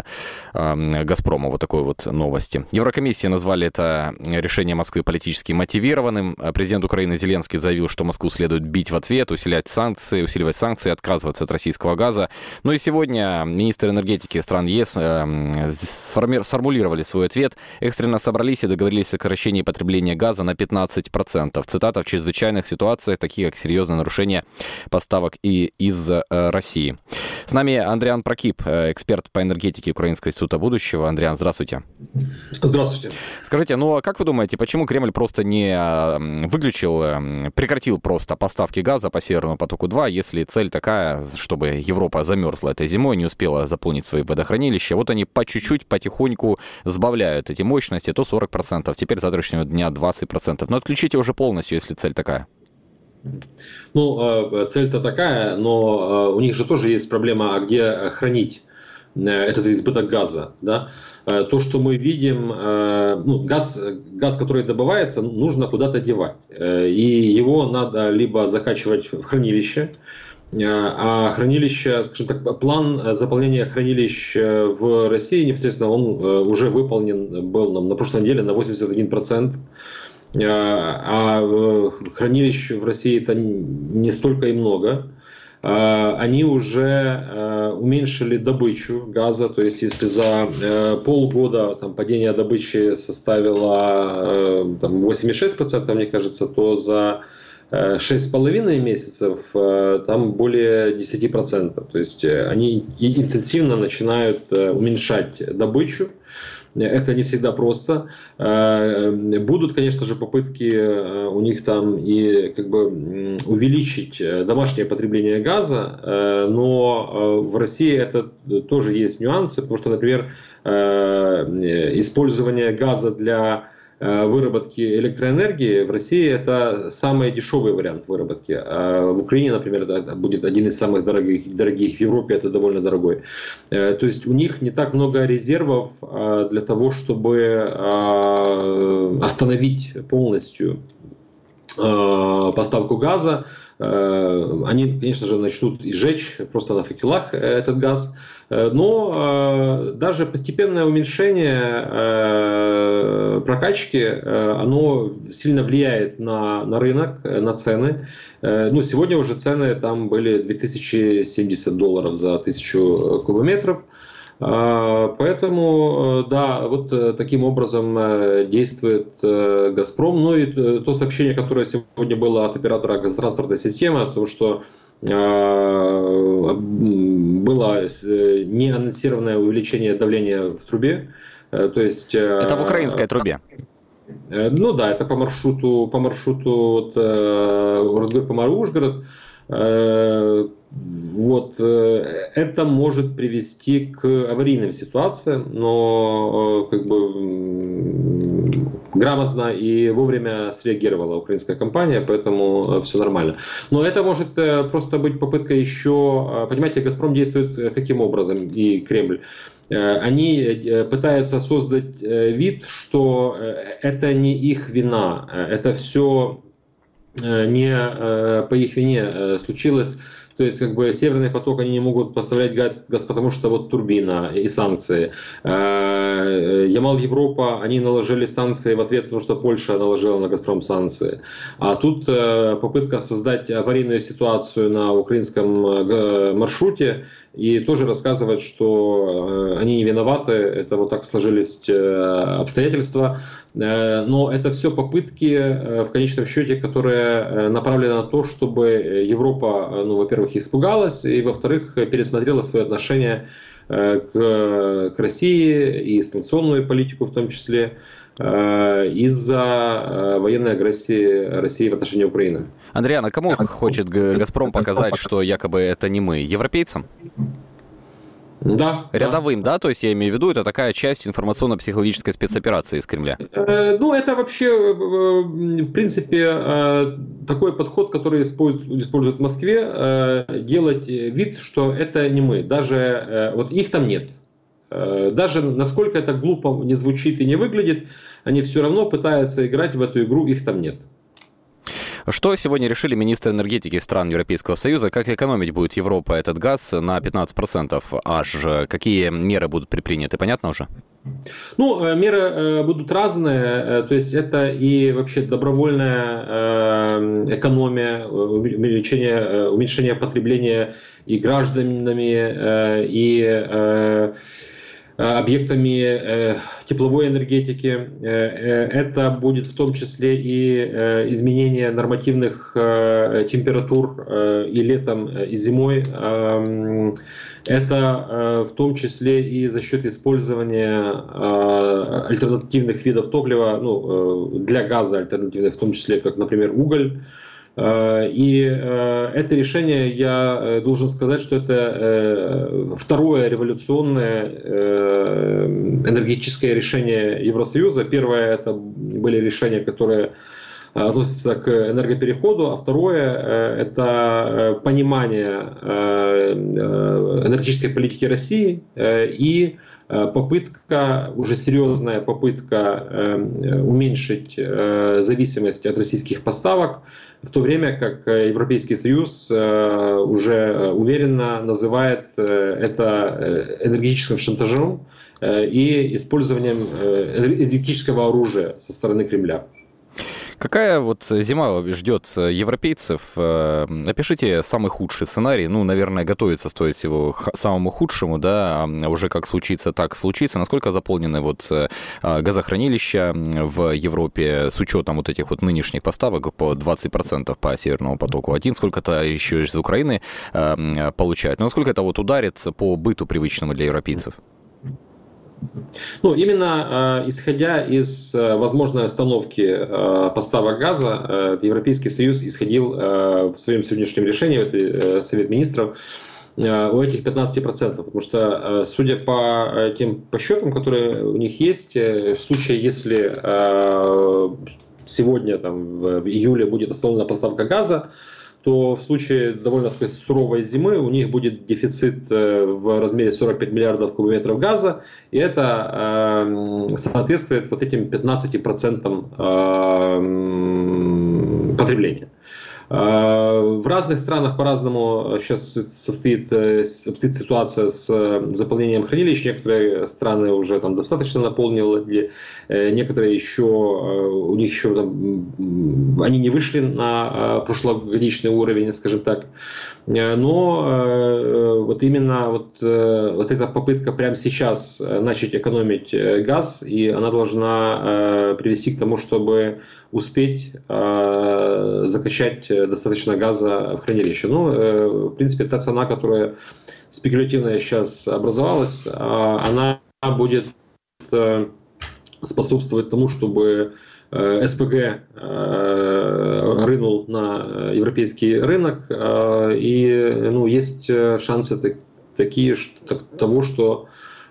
э, «Газпрома». Вот такой вот новости. Еврокомиссия назвали это решение Москвы политически мотивированным. Президент Украины Зеленский заявил, что Москву следует бить в ответ, усилять санкции, усиливать санкции, отказываться от российского газа. Ну и сегодня министр энергетики стран ЕС э, сформулировали свой ответ. Экстренно собрались и договорились о сокращении потребления газа на пятнадцать процентов. Цитата: «В чрезвычайных ситуациях, таких как серьезное нарушение поставок и из э, России». С нами Андриан Прокип, эксперт по энергетике Украинского института будущего. Андриан, здравствуйте. Здравствуйте. Скажите, ну а как вы думаете, почему Кремль просто не выключил, прекратил просто поставки газа по Северному потоку-два, если цель такая, чтобы Европа замерзла этой зимой, не успела заполнить свои водохранилища? Вот они по чуть-чуть, потихоньку сбавляют эти мощности, то сорок процентов, теперь с завтрашнего дня двадцать процентов. Но отключите уже полностью, если цель такая. Ну, цель-то такая, но у них же тоже есть проблема, а где хранить этот избыток газа, да? То, что мы видим, ну, газ, газ, который добывается, нужно куда-то девать. И его надо либо закачивать в хранилище, а хранилище, скажем так, план заполнения хранилищ в России непосредственно он уже выполнен был на, на прошлой неделе на восемьдесят один процент. А хранилищ в России это не столько и много. Они уже уменьшили добычу газа, то есть если за полгода там, падение добычи составило там, восемь целых шесть десятых процента, мне кажется, то за шесть с половиной месяцев там более десять процентов. То есть они интенсивно начинают уменьшать добычу. Это не всегда просто. Будут, конечно же, попытки у них там и как бы увеличить домашнее потребление газа, но в России это тоже есть нюансы, потому что, например, использование газа для выработки электроэнергии в России это самый дешевый вариант выработки. А в Украине, например, это будет один из самых дорогих, дорогих, в Европе это довольно дорогой. То есть у них не так много резервов для того, чтобы остановить полностью поставку газа. Они, конечно же, начнут и сжечь просто на факелах этот газ. Но даже постепенное уменьшение прокачки, оно сильно влияет на, на рынок, на цены. Ну, сегодня уже цены там были две тысячи семьдесят долларов за тысячу кубометров. Поэтому, да, вот таким образом действует «Газпром». Ну и то сообщение, которое сегодня было от оператора газотранспортной системы, о том, что было неанонсированное увеличение давления в трубе. То есть, это в украинской трубе? Ну да, это по маршруту, по маршруту от Уродгой-Помар-Ужгород. Вот это может привести к аварийным ситуациям, но как бы грамотно и вовремя среагировала украинская компания, поэтому все нормально. Но это может просто быть попытка еще... Понимаете, «Газпром» действует каким образом, и Кремль? Они пытаются создать вид, что это не их вина, это все не по их вине случилось. То есть, как бы, Северный поток они не могут поставлять газ, потому что вот турбина и санкции. Ямал-Европа, они наложили санкции в ответ, потому что Польша наложила на «Газпром» санкции. А тут попытка создать аварийную ситуацию на украинском маршруте и тоже рассказывать, что они не виноваты, это вот так сложились обстоятельства. Но это все попытки, в конечном счете, которые направлены на то, чтобы Европа, ну, во-первых, испугалась, и, во-вторых, пересмотрела свои отношения к, к России и санкционную политику в том числе из-за военной агрессии России в отношении Украины. Андрей, а кому хочет «Газпром» показать, что якобы это не мы? Европейцам? Да. Рядовым, да. да? То есть я имею в виду, это такая часть информационно-психологической спецоперации из Кремля. Э, ну, это вообще, в принципе, такой подход, который используют, используют в Москве, делать вид, что это не мы. Даже вот их там нет. Даже насколько это глупо не звучит и не выглядит, они все равно пытаются играть в эту игру, их там нет. Что сегодня решили министры энергетики стран Европейского Союза? Как экономить будет Европа этот газ на пятнадцать процентов аж? Какие меры будут предприняты? Понятно уже? Ну, меры будут разные. То есть это и вообще добровольная экономия, увеличение, уменьшение потребления и гражданами, и объектами э, тепловой энергетики. Э, это будет в том числе и э, изменение нормативных э, температур э, и летом, и зимой. Э, это э, в том числе и за счет использования э, альтернативных видов топлива, ну, э, для газа альтернативных, в том числе, как, например, уголь. И это решение, я должен сказать, что это второе революционное энергетическое решение Евросоюза. Первое — это были решения, которые относятся к энергопереходу, а второе — это понимание энергетической политики России и попытка, уже серьезная попытка уменьшить зависимость от российских поставок, в то время как Европейский Союз уже уверенно называет это энергетическим шантажом и использованием энергетического оружия со стороны Кремля. Какая вот зима ждет европейцев? Опишите самый худший сценарий. Ну, наверное, готовиться стоит всего к самому худшему, да, а уже как случится, так случится. Насколько заполнены вот газохранилища в Европе с учетом вот этих вот нынешних поставок по двадцать процентов по Северному потоку один, сколько-то еще из Украины получают. Но насколько это вот ударит по быту привычному для европейцев? Ну, именно э, исходя из э, возможной остановки э, поставок газа, э, Европейский Союз исходил э, в своем сегодняшнем решении, это э, Совет Министров, э, у этих пятнадцати процентов. Потому что, э, судя по э, тем подсчетам, которые у них есть, э, в случае, если э, сегодня, там, в июле будет остановлена поставка газа, то в случае довольно такой суровой зимы у них будет дефицит в размере сорок пять миллиардов кубометров газа, и это э, соответствует вот этим пятнадцати процентам э, потребления. В разных странах по-разному сейчас состоит, обстоит ситуация с заполнением хранилищ. Некоторые страны уже там достаточно наполнили, некоторые еще, у них еще там, они не вышли на прошлогодичный уровень, скажем так. Но вот именно вот, вот эта попытка прямо сейчас начать экономить газ, и она должна привести к тому, чтобы успеть закачать достаточно газа в хранилище. Ну, в принципе, та цена, которая спекулятивная сейчас образовалась, она будет способствовать тому, чтобы СПГ рынул на европейский рынок, и ну, есть шансы такие что, того, что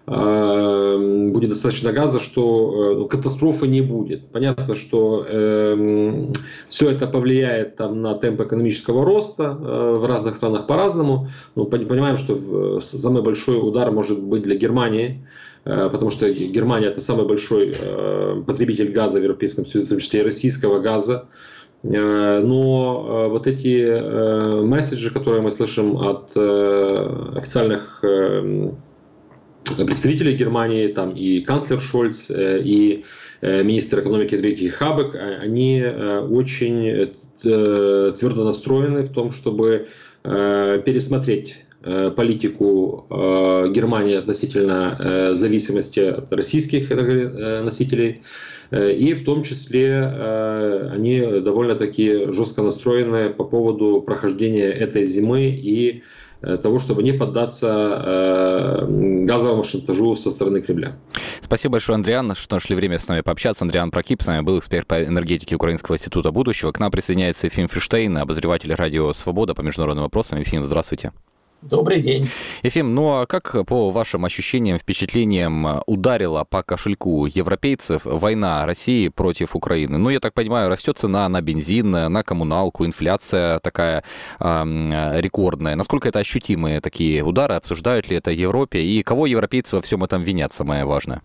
будет достаточно газа, что катастрофы не будет. Понятно, что э, все это повлияет там, на темп экономического роста э, в разных странах по-разному. Но понимаем, что самый большой удар может быть для Германии, э, потому что Германия – это самый большой э, потребитель газа в Европейском Союзе, в том числе и российского газа. Э, но э, вот эти э, месседжи, которые мы слышим от э, официальных э, представители Германии, там и канцлер Шольц, и министр экономики и энергетики Хабек, они очень твердо настроены в том, чтобы пересмотреть политику Германии относительно зависимости от российских носителей. И в том числе они довольно-таки жестко настроены по поводу прохождения этой зимы и того, чтобы не поддаться э, газовому шантажу со стороны Кремля. Спасибо большое, Андриан, что нашли время с нами пообщаться. Андриан Прокип с нами был, эксперт по энергетике Украинского института будущего. К нам присоединяется Ефим Ферштейн, обозреватель радио «Свобода» по международным вопросам. Ефим, здравствуйте. Добрый день. Ефим, ну а как по вашим ощущениям, впечатлениям ударила по кошельку европейцев война России против Украины? Ну, я так понимаю, растет цена на бензин, на коммуналку, инфляция такая э, рекордная. Насколько это ощутимые такие удары? Обсуждают ли это в Европе? И кого европейцы во всем этом винят, самое важное?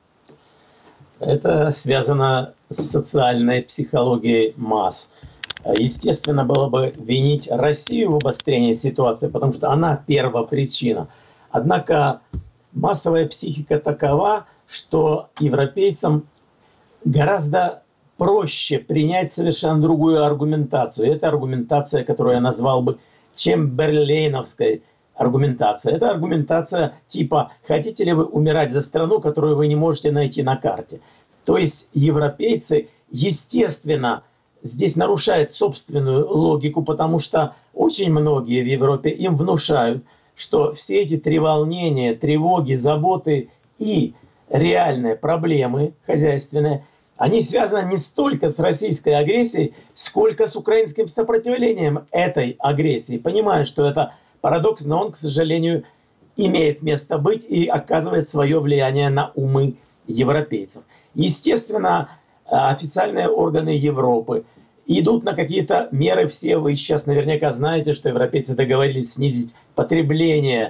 Это связано с социальной психологией масс. Естественно, было бы винить Россию в обострении ситуации, потому что она первопричина. Однако массовая психика такова, что европейцам гораздо проще принять совершенно другую аргументацию. Это аргументация, которую я назвал бы чемберлейновской аргументацией. Это аргументация типа «хотите ли вы умирать за страну, которую вы не можете найти на карте?». То есть европейцы, естественно, здесь нарушает собственную логику, потому что очень многие в Европе им внушают, что все эти треволнения, тревоги, заботы и реальные проблемы хозяйственные, они связаны не столько с российской агрессией, сколько с украинским сопротивлением этой агрессии. Понимаю, что это парадокс, но он, к сожалению, имеет место быть и оказывает свое влияние на умы европейцев. Естественно, официальные органы Европы идут на какие-то меры. Все вы сейчас наверняка знаете, что европейцы договорились снизить потребление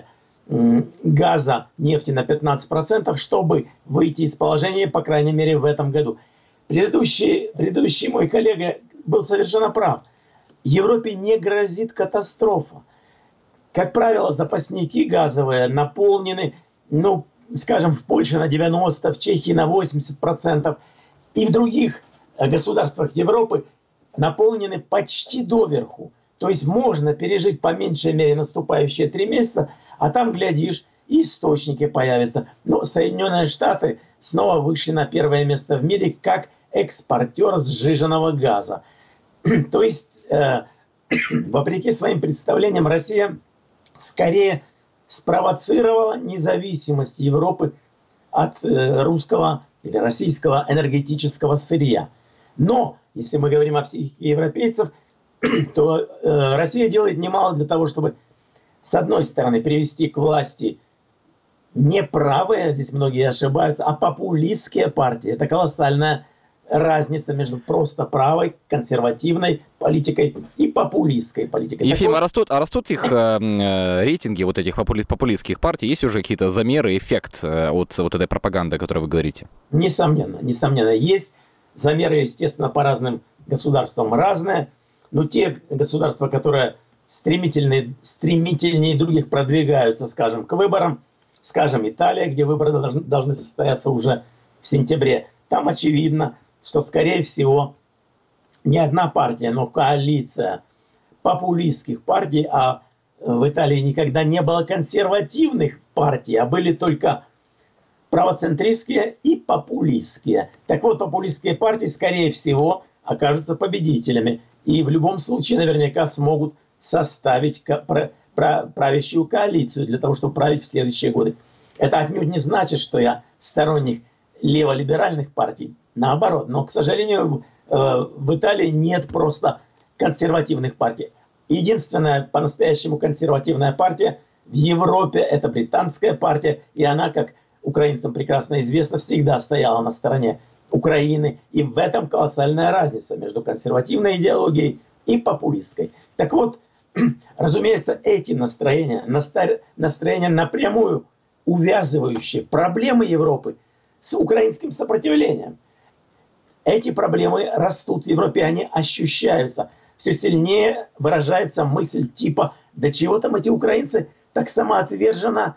газа, нефти на пятнадцать процентов, чтобы выйти из положения, по крайней мере, в этом году. Предыдущий, предыдущий мой коллега был совершенно прав. Европе не грозит катастрофа. Как правило, запасники газовые наполнены, ну, скажем, в Польше на девяносто процентов, в Чехии на восемьдесят процентов. И в других государствах Европы наполнены почти доверху. То есть можно пережить по меньшей мере наступающие три месяца, а там, глядишь, и источники появятся. Но Соединенные Штаты снова вышли на первое место в мире как экспортер сжиженного газа. То есть, э, вопреки своим представлениям, Россия скорее спровоцировала независимость Европы от э, русского или российского энергетического сырья. Но, если мы говорим о психике европейцев, то э, Россия делает немало для того, чтобы, с одной стороны, привести к власти не правые, здесь многие ошибаются, а популистские партии. Это колоссальная разница между просто правой, консервативной политикой и популистской политикой. Ефим, вот... а, растут, а растут их э, рейтинги вот этих попули, популистских партий? Есть уже какие-то замеры, эффект э, от вот этой пропаганды, о которой вы говорите? Несомненно, несомненно, есть. Замеры, естественно, по разным государствам разные. Но те государства, которые стремительнее, стремительнее других продвигаются, скажем, к выборам, скажем, Италия, где выборы должны, должны состояться уже в сентябре, там очевидно, что, скорее всего, не одна партия, но коалиция популистских партий, а в Италии никогда не было консервативных партий, а были только правоцентристские и популистские. Так вот, популистские партии, скорее всего, окажутся победителями. И в любом случае наверняка смогут составить правящую коалицию для того, чтобы править в следующие годы. Это отнюдь не значит, что я сторонник леволиберальных партий. Наоборот. Но, к сожалению, в Италии нет просто консервативных партий. Единственная по-настоящему консервативная партия в Европе – это британская партия. И она, как украинцам прекрасно известно, всегда стояла на стороне Украины. И в этом колоссальная разница между консервативной идеологией и популистской. Так вот, разумеется, эти настроения, настроения напрямую увязывающие проблемы Европы с украинским сопротивлением. Эти проблемы растут в Европе, они ощущаются. Все сильнее выражается мысль типа, да чего там эти украинцы так самоотверженно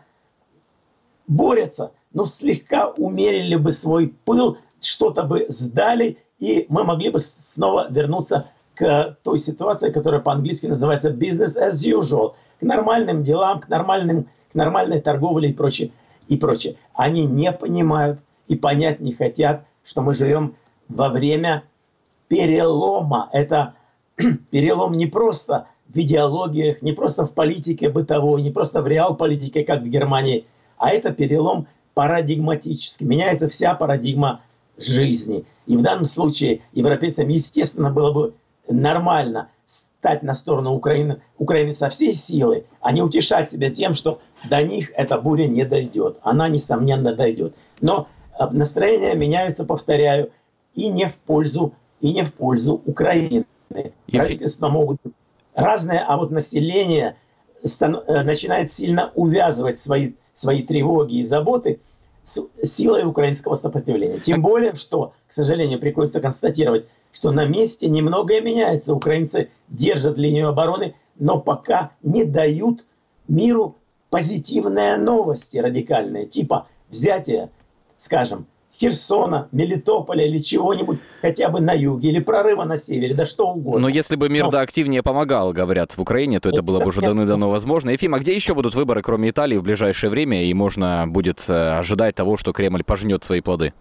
борются. Но слегка умерили бы свой пыл, что-то бы сдали, и мы могли бы снова вернуться к той ситуации, которая по-английски называется business as usual, к нормальным делам, к, нормальным, к нормальной торговле и прочее, и прочее. Они не понимают и понять не хотят, что мы живем во время перелома. Это перелом не просто в идеологиях, не просто в политике бытовой, не просто в реал-политике, как в Германии, а это перелом парадигматический. Меняется вся парадигма жизни. И в данном случае европейцам, естественно, было бы нормально стать на сторону Украины, Украины со всей силы, а не утешать себя тем, что до них эта буря не дойдет. Она, несомненно, дойдет. Но настроения меняются, повторяю, и не в пользу, и не в пользу Украины. Правительства могут быть разные, а вот население станов... начинает сильно увязывать свои, свои тревоги и заботы с силой украинского сопротивления. Тем более, что, к сожалению, приходится констатировать, что на месте немногое меняется. Украинцы держат линию обороны, но пока не дают миру позитивные новости радикальные, типа взятия, скажем, Херсона, Мелитополя или чего-нибудь хотя бы на юге, или прорыва на севере, да что угодно. Но если бы мир Но... да активнее помогал, говорят, в Украине, то это было бы уже давно возможно. Ефим, а где еще будут выборы, кроме Италии, в ближайшее время, и можно будет ожидать того, что Кремль пожнет свои плоды?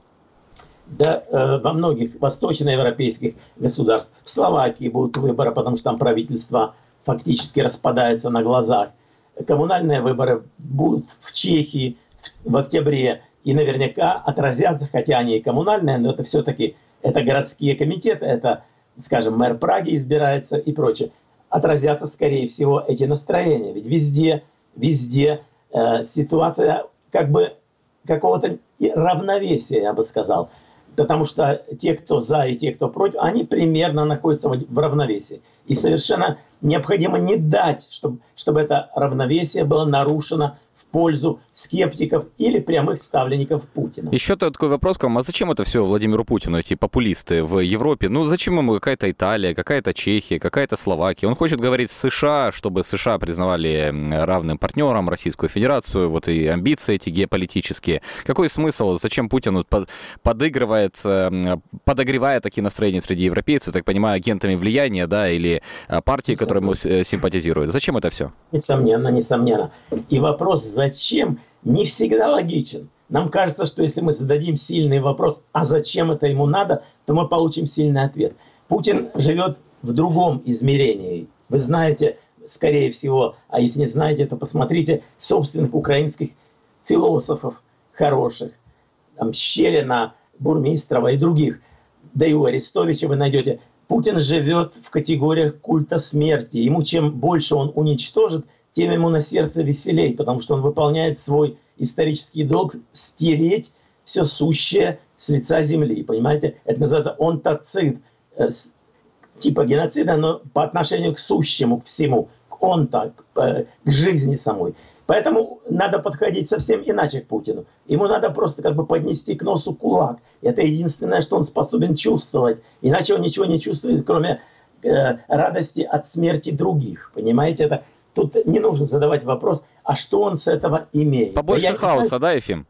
Да, э, во многих восточноевропейских государствах. В Словакии будут выборы, потому что там правительство фактически распадается на глазах. Коммунальные выборы будут в Чехии в, в октябре. И наверняка отразятся, хотя они и коммунальные, но это все-таки это городские комитеты, это, скажем, мэр Праги избирается и прочее. Отразятся, скорее всего, эти настроения. Ведь везде, везде э, ситуация как бы какого-то равновесия, я бы сказал. Потому что те, кто за и те, кто против, они примерно находятся в равновесии. И совершенно необходимо не дать, чтобы, чтобы это равновесие было нарушено в пользу скептиков или прямых ставленников Путина. Еще такой вопрос к вам. А зачем это все Владимиру Путину, эти популисты в Европе? Ну, зачем ему какая-то Италия, какая-то Чехия, какая-то Словакия? Он хочет говорить с США, чтобы США признавали равным партнером Российскую Федерацию, вот и амбиции эти геополитические. Какой смысл? Зачем Путин подыгрывает, подогревает такие настроения среди европейцев, так понимаю, агентами влияния, да, или партии, которые ему симпатизируют? Зачем это все? Несомненно, несомненно. И вопрос, зачем, не всегда логичен. Нам кажется, что если мы зададим сильный вопрос, а зачем это ему надо, то мы получим сильный ответ. Путин живет в другом измерении. Вы знаете, скорее всего, а если не знаете, то посмотрите собственных украинских философов хороших. Там Щелина, Бурмистрова и других. Да и у Арестовича вы найдете. Путин живет в категориях культа смерти. Ему чем больше он уничтожит, тем ему на сердце веселей, потому что он выполняет свой исторический долг стереть все сущее с лица земли. Понимаете? Это называется онтоцид, э, типа геноцида, но по отношению к сущему, к всему, к онто, к, э, к жизни самой. Поэтому надо подходить совсем иначе к Путину. Ему надо просто как бы поднести к носу кулак. Это единственное, что он способен чувствовать. Иначе он ничего не чувствует, кроме э, радости от смерти других. Понимаете? Это тут не нужно задавать вопрос, а что он с этого имеет. Побольше Я хаоса, знаю, да, Ефим?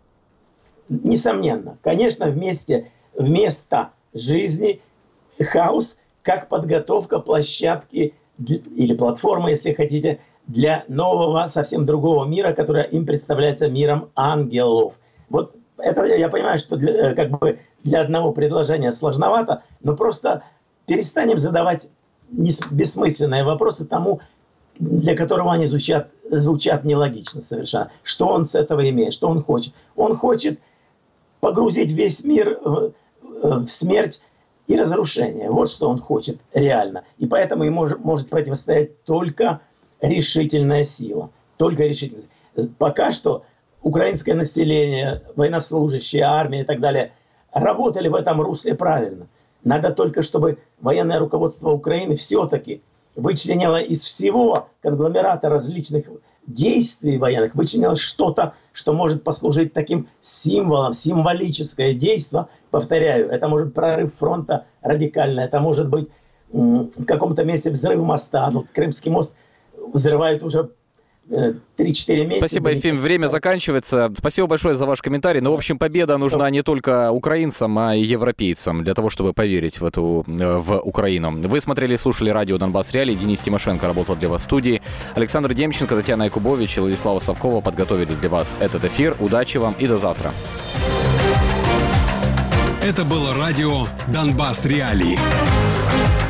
Несомненно. Конечно, вместе, вместо жизни хаос как подготовка площадки для, или платформы, если хотите, для нового, совсем другого мира, который им представляется миром ангелов. Вот это я понимаю, что для, как бы для одного предложения сложновато, но просто перестанем задавать бессмысленные вопросы тому, для которого они звучат, звучат нелогично совершенно. Что он с этого имеет, что он хочет? Он хочет погрузить весь мир в, в смерть и разрушение. Вот что он хочет реально. И поэтому ему может, может противостоять только решительная сила. Только решительность. Пока что украинское население, военнослужащие, армия и так далее работали в этом русле правильно. Надо только, чтобы военное руководство Украины все-таки вычленило из всего конгломерата различных действий военных, вычленило что-то, что может послужить таким символом, символическое действие. Повторяю, это может быть прорыв фронта радикальный, это может быть м- в каком-то месте взрыв моста. Вот Крымский мост взрывают уже три-четыре месяца. Спасибо, Ефим. Время заканчивается. Спасибо большое за ваш комментарий. Ну, в общем, победа нужна не только украинцам, а и европейцам для того, чтобы поверить в эту, в Украину. Вы смотрели и слушали радио «Донбасс Реалии». Денис Тимошенко работал для вас в студии. Александр Демченко, Татьяна Якубович и Владислава Совкова подготовили для вас этот эфир. Удачи вам и до завтра. Это было радио «Донбасс Реалии».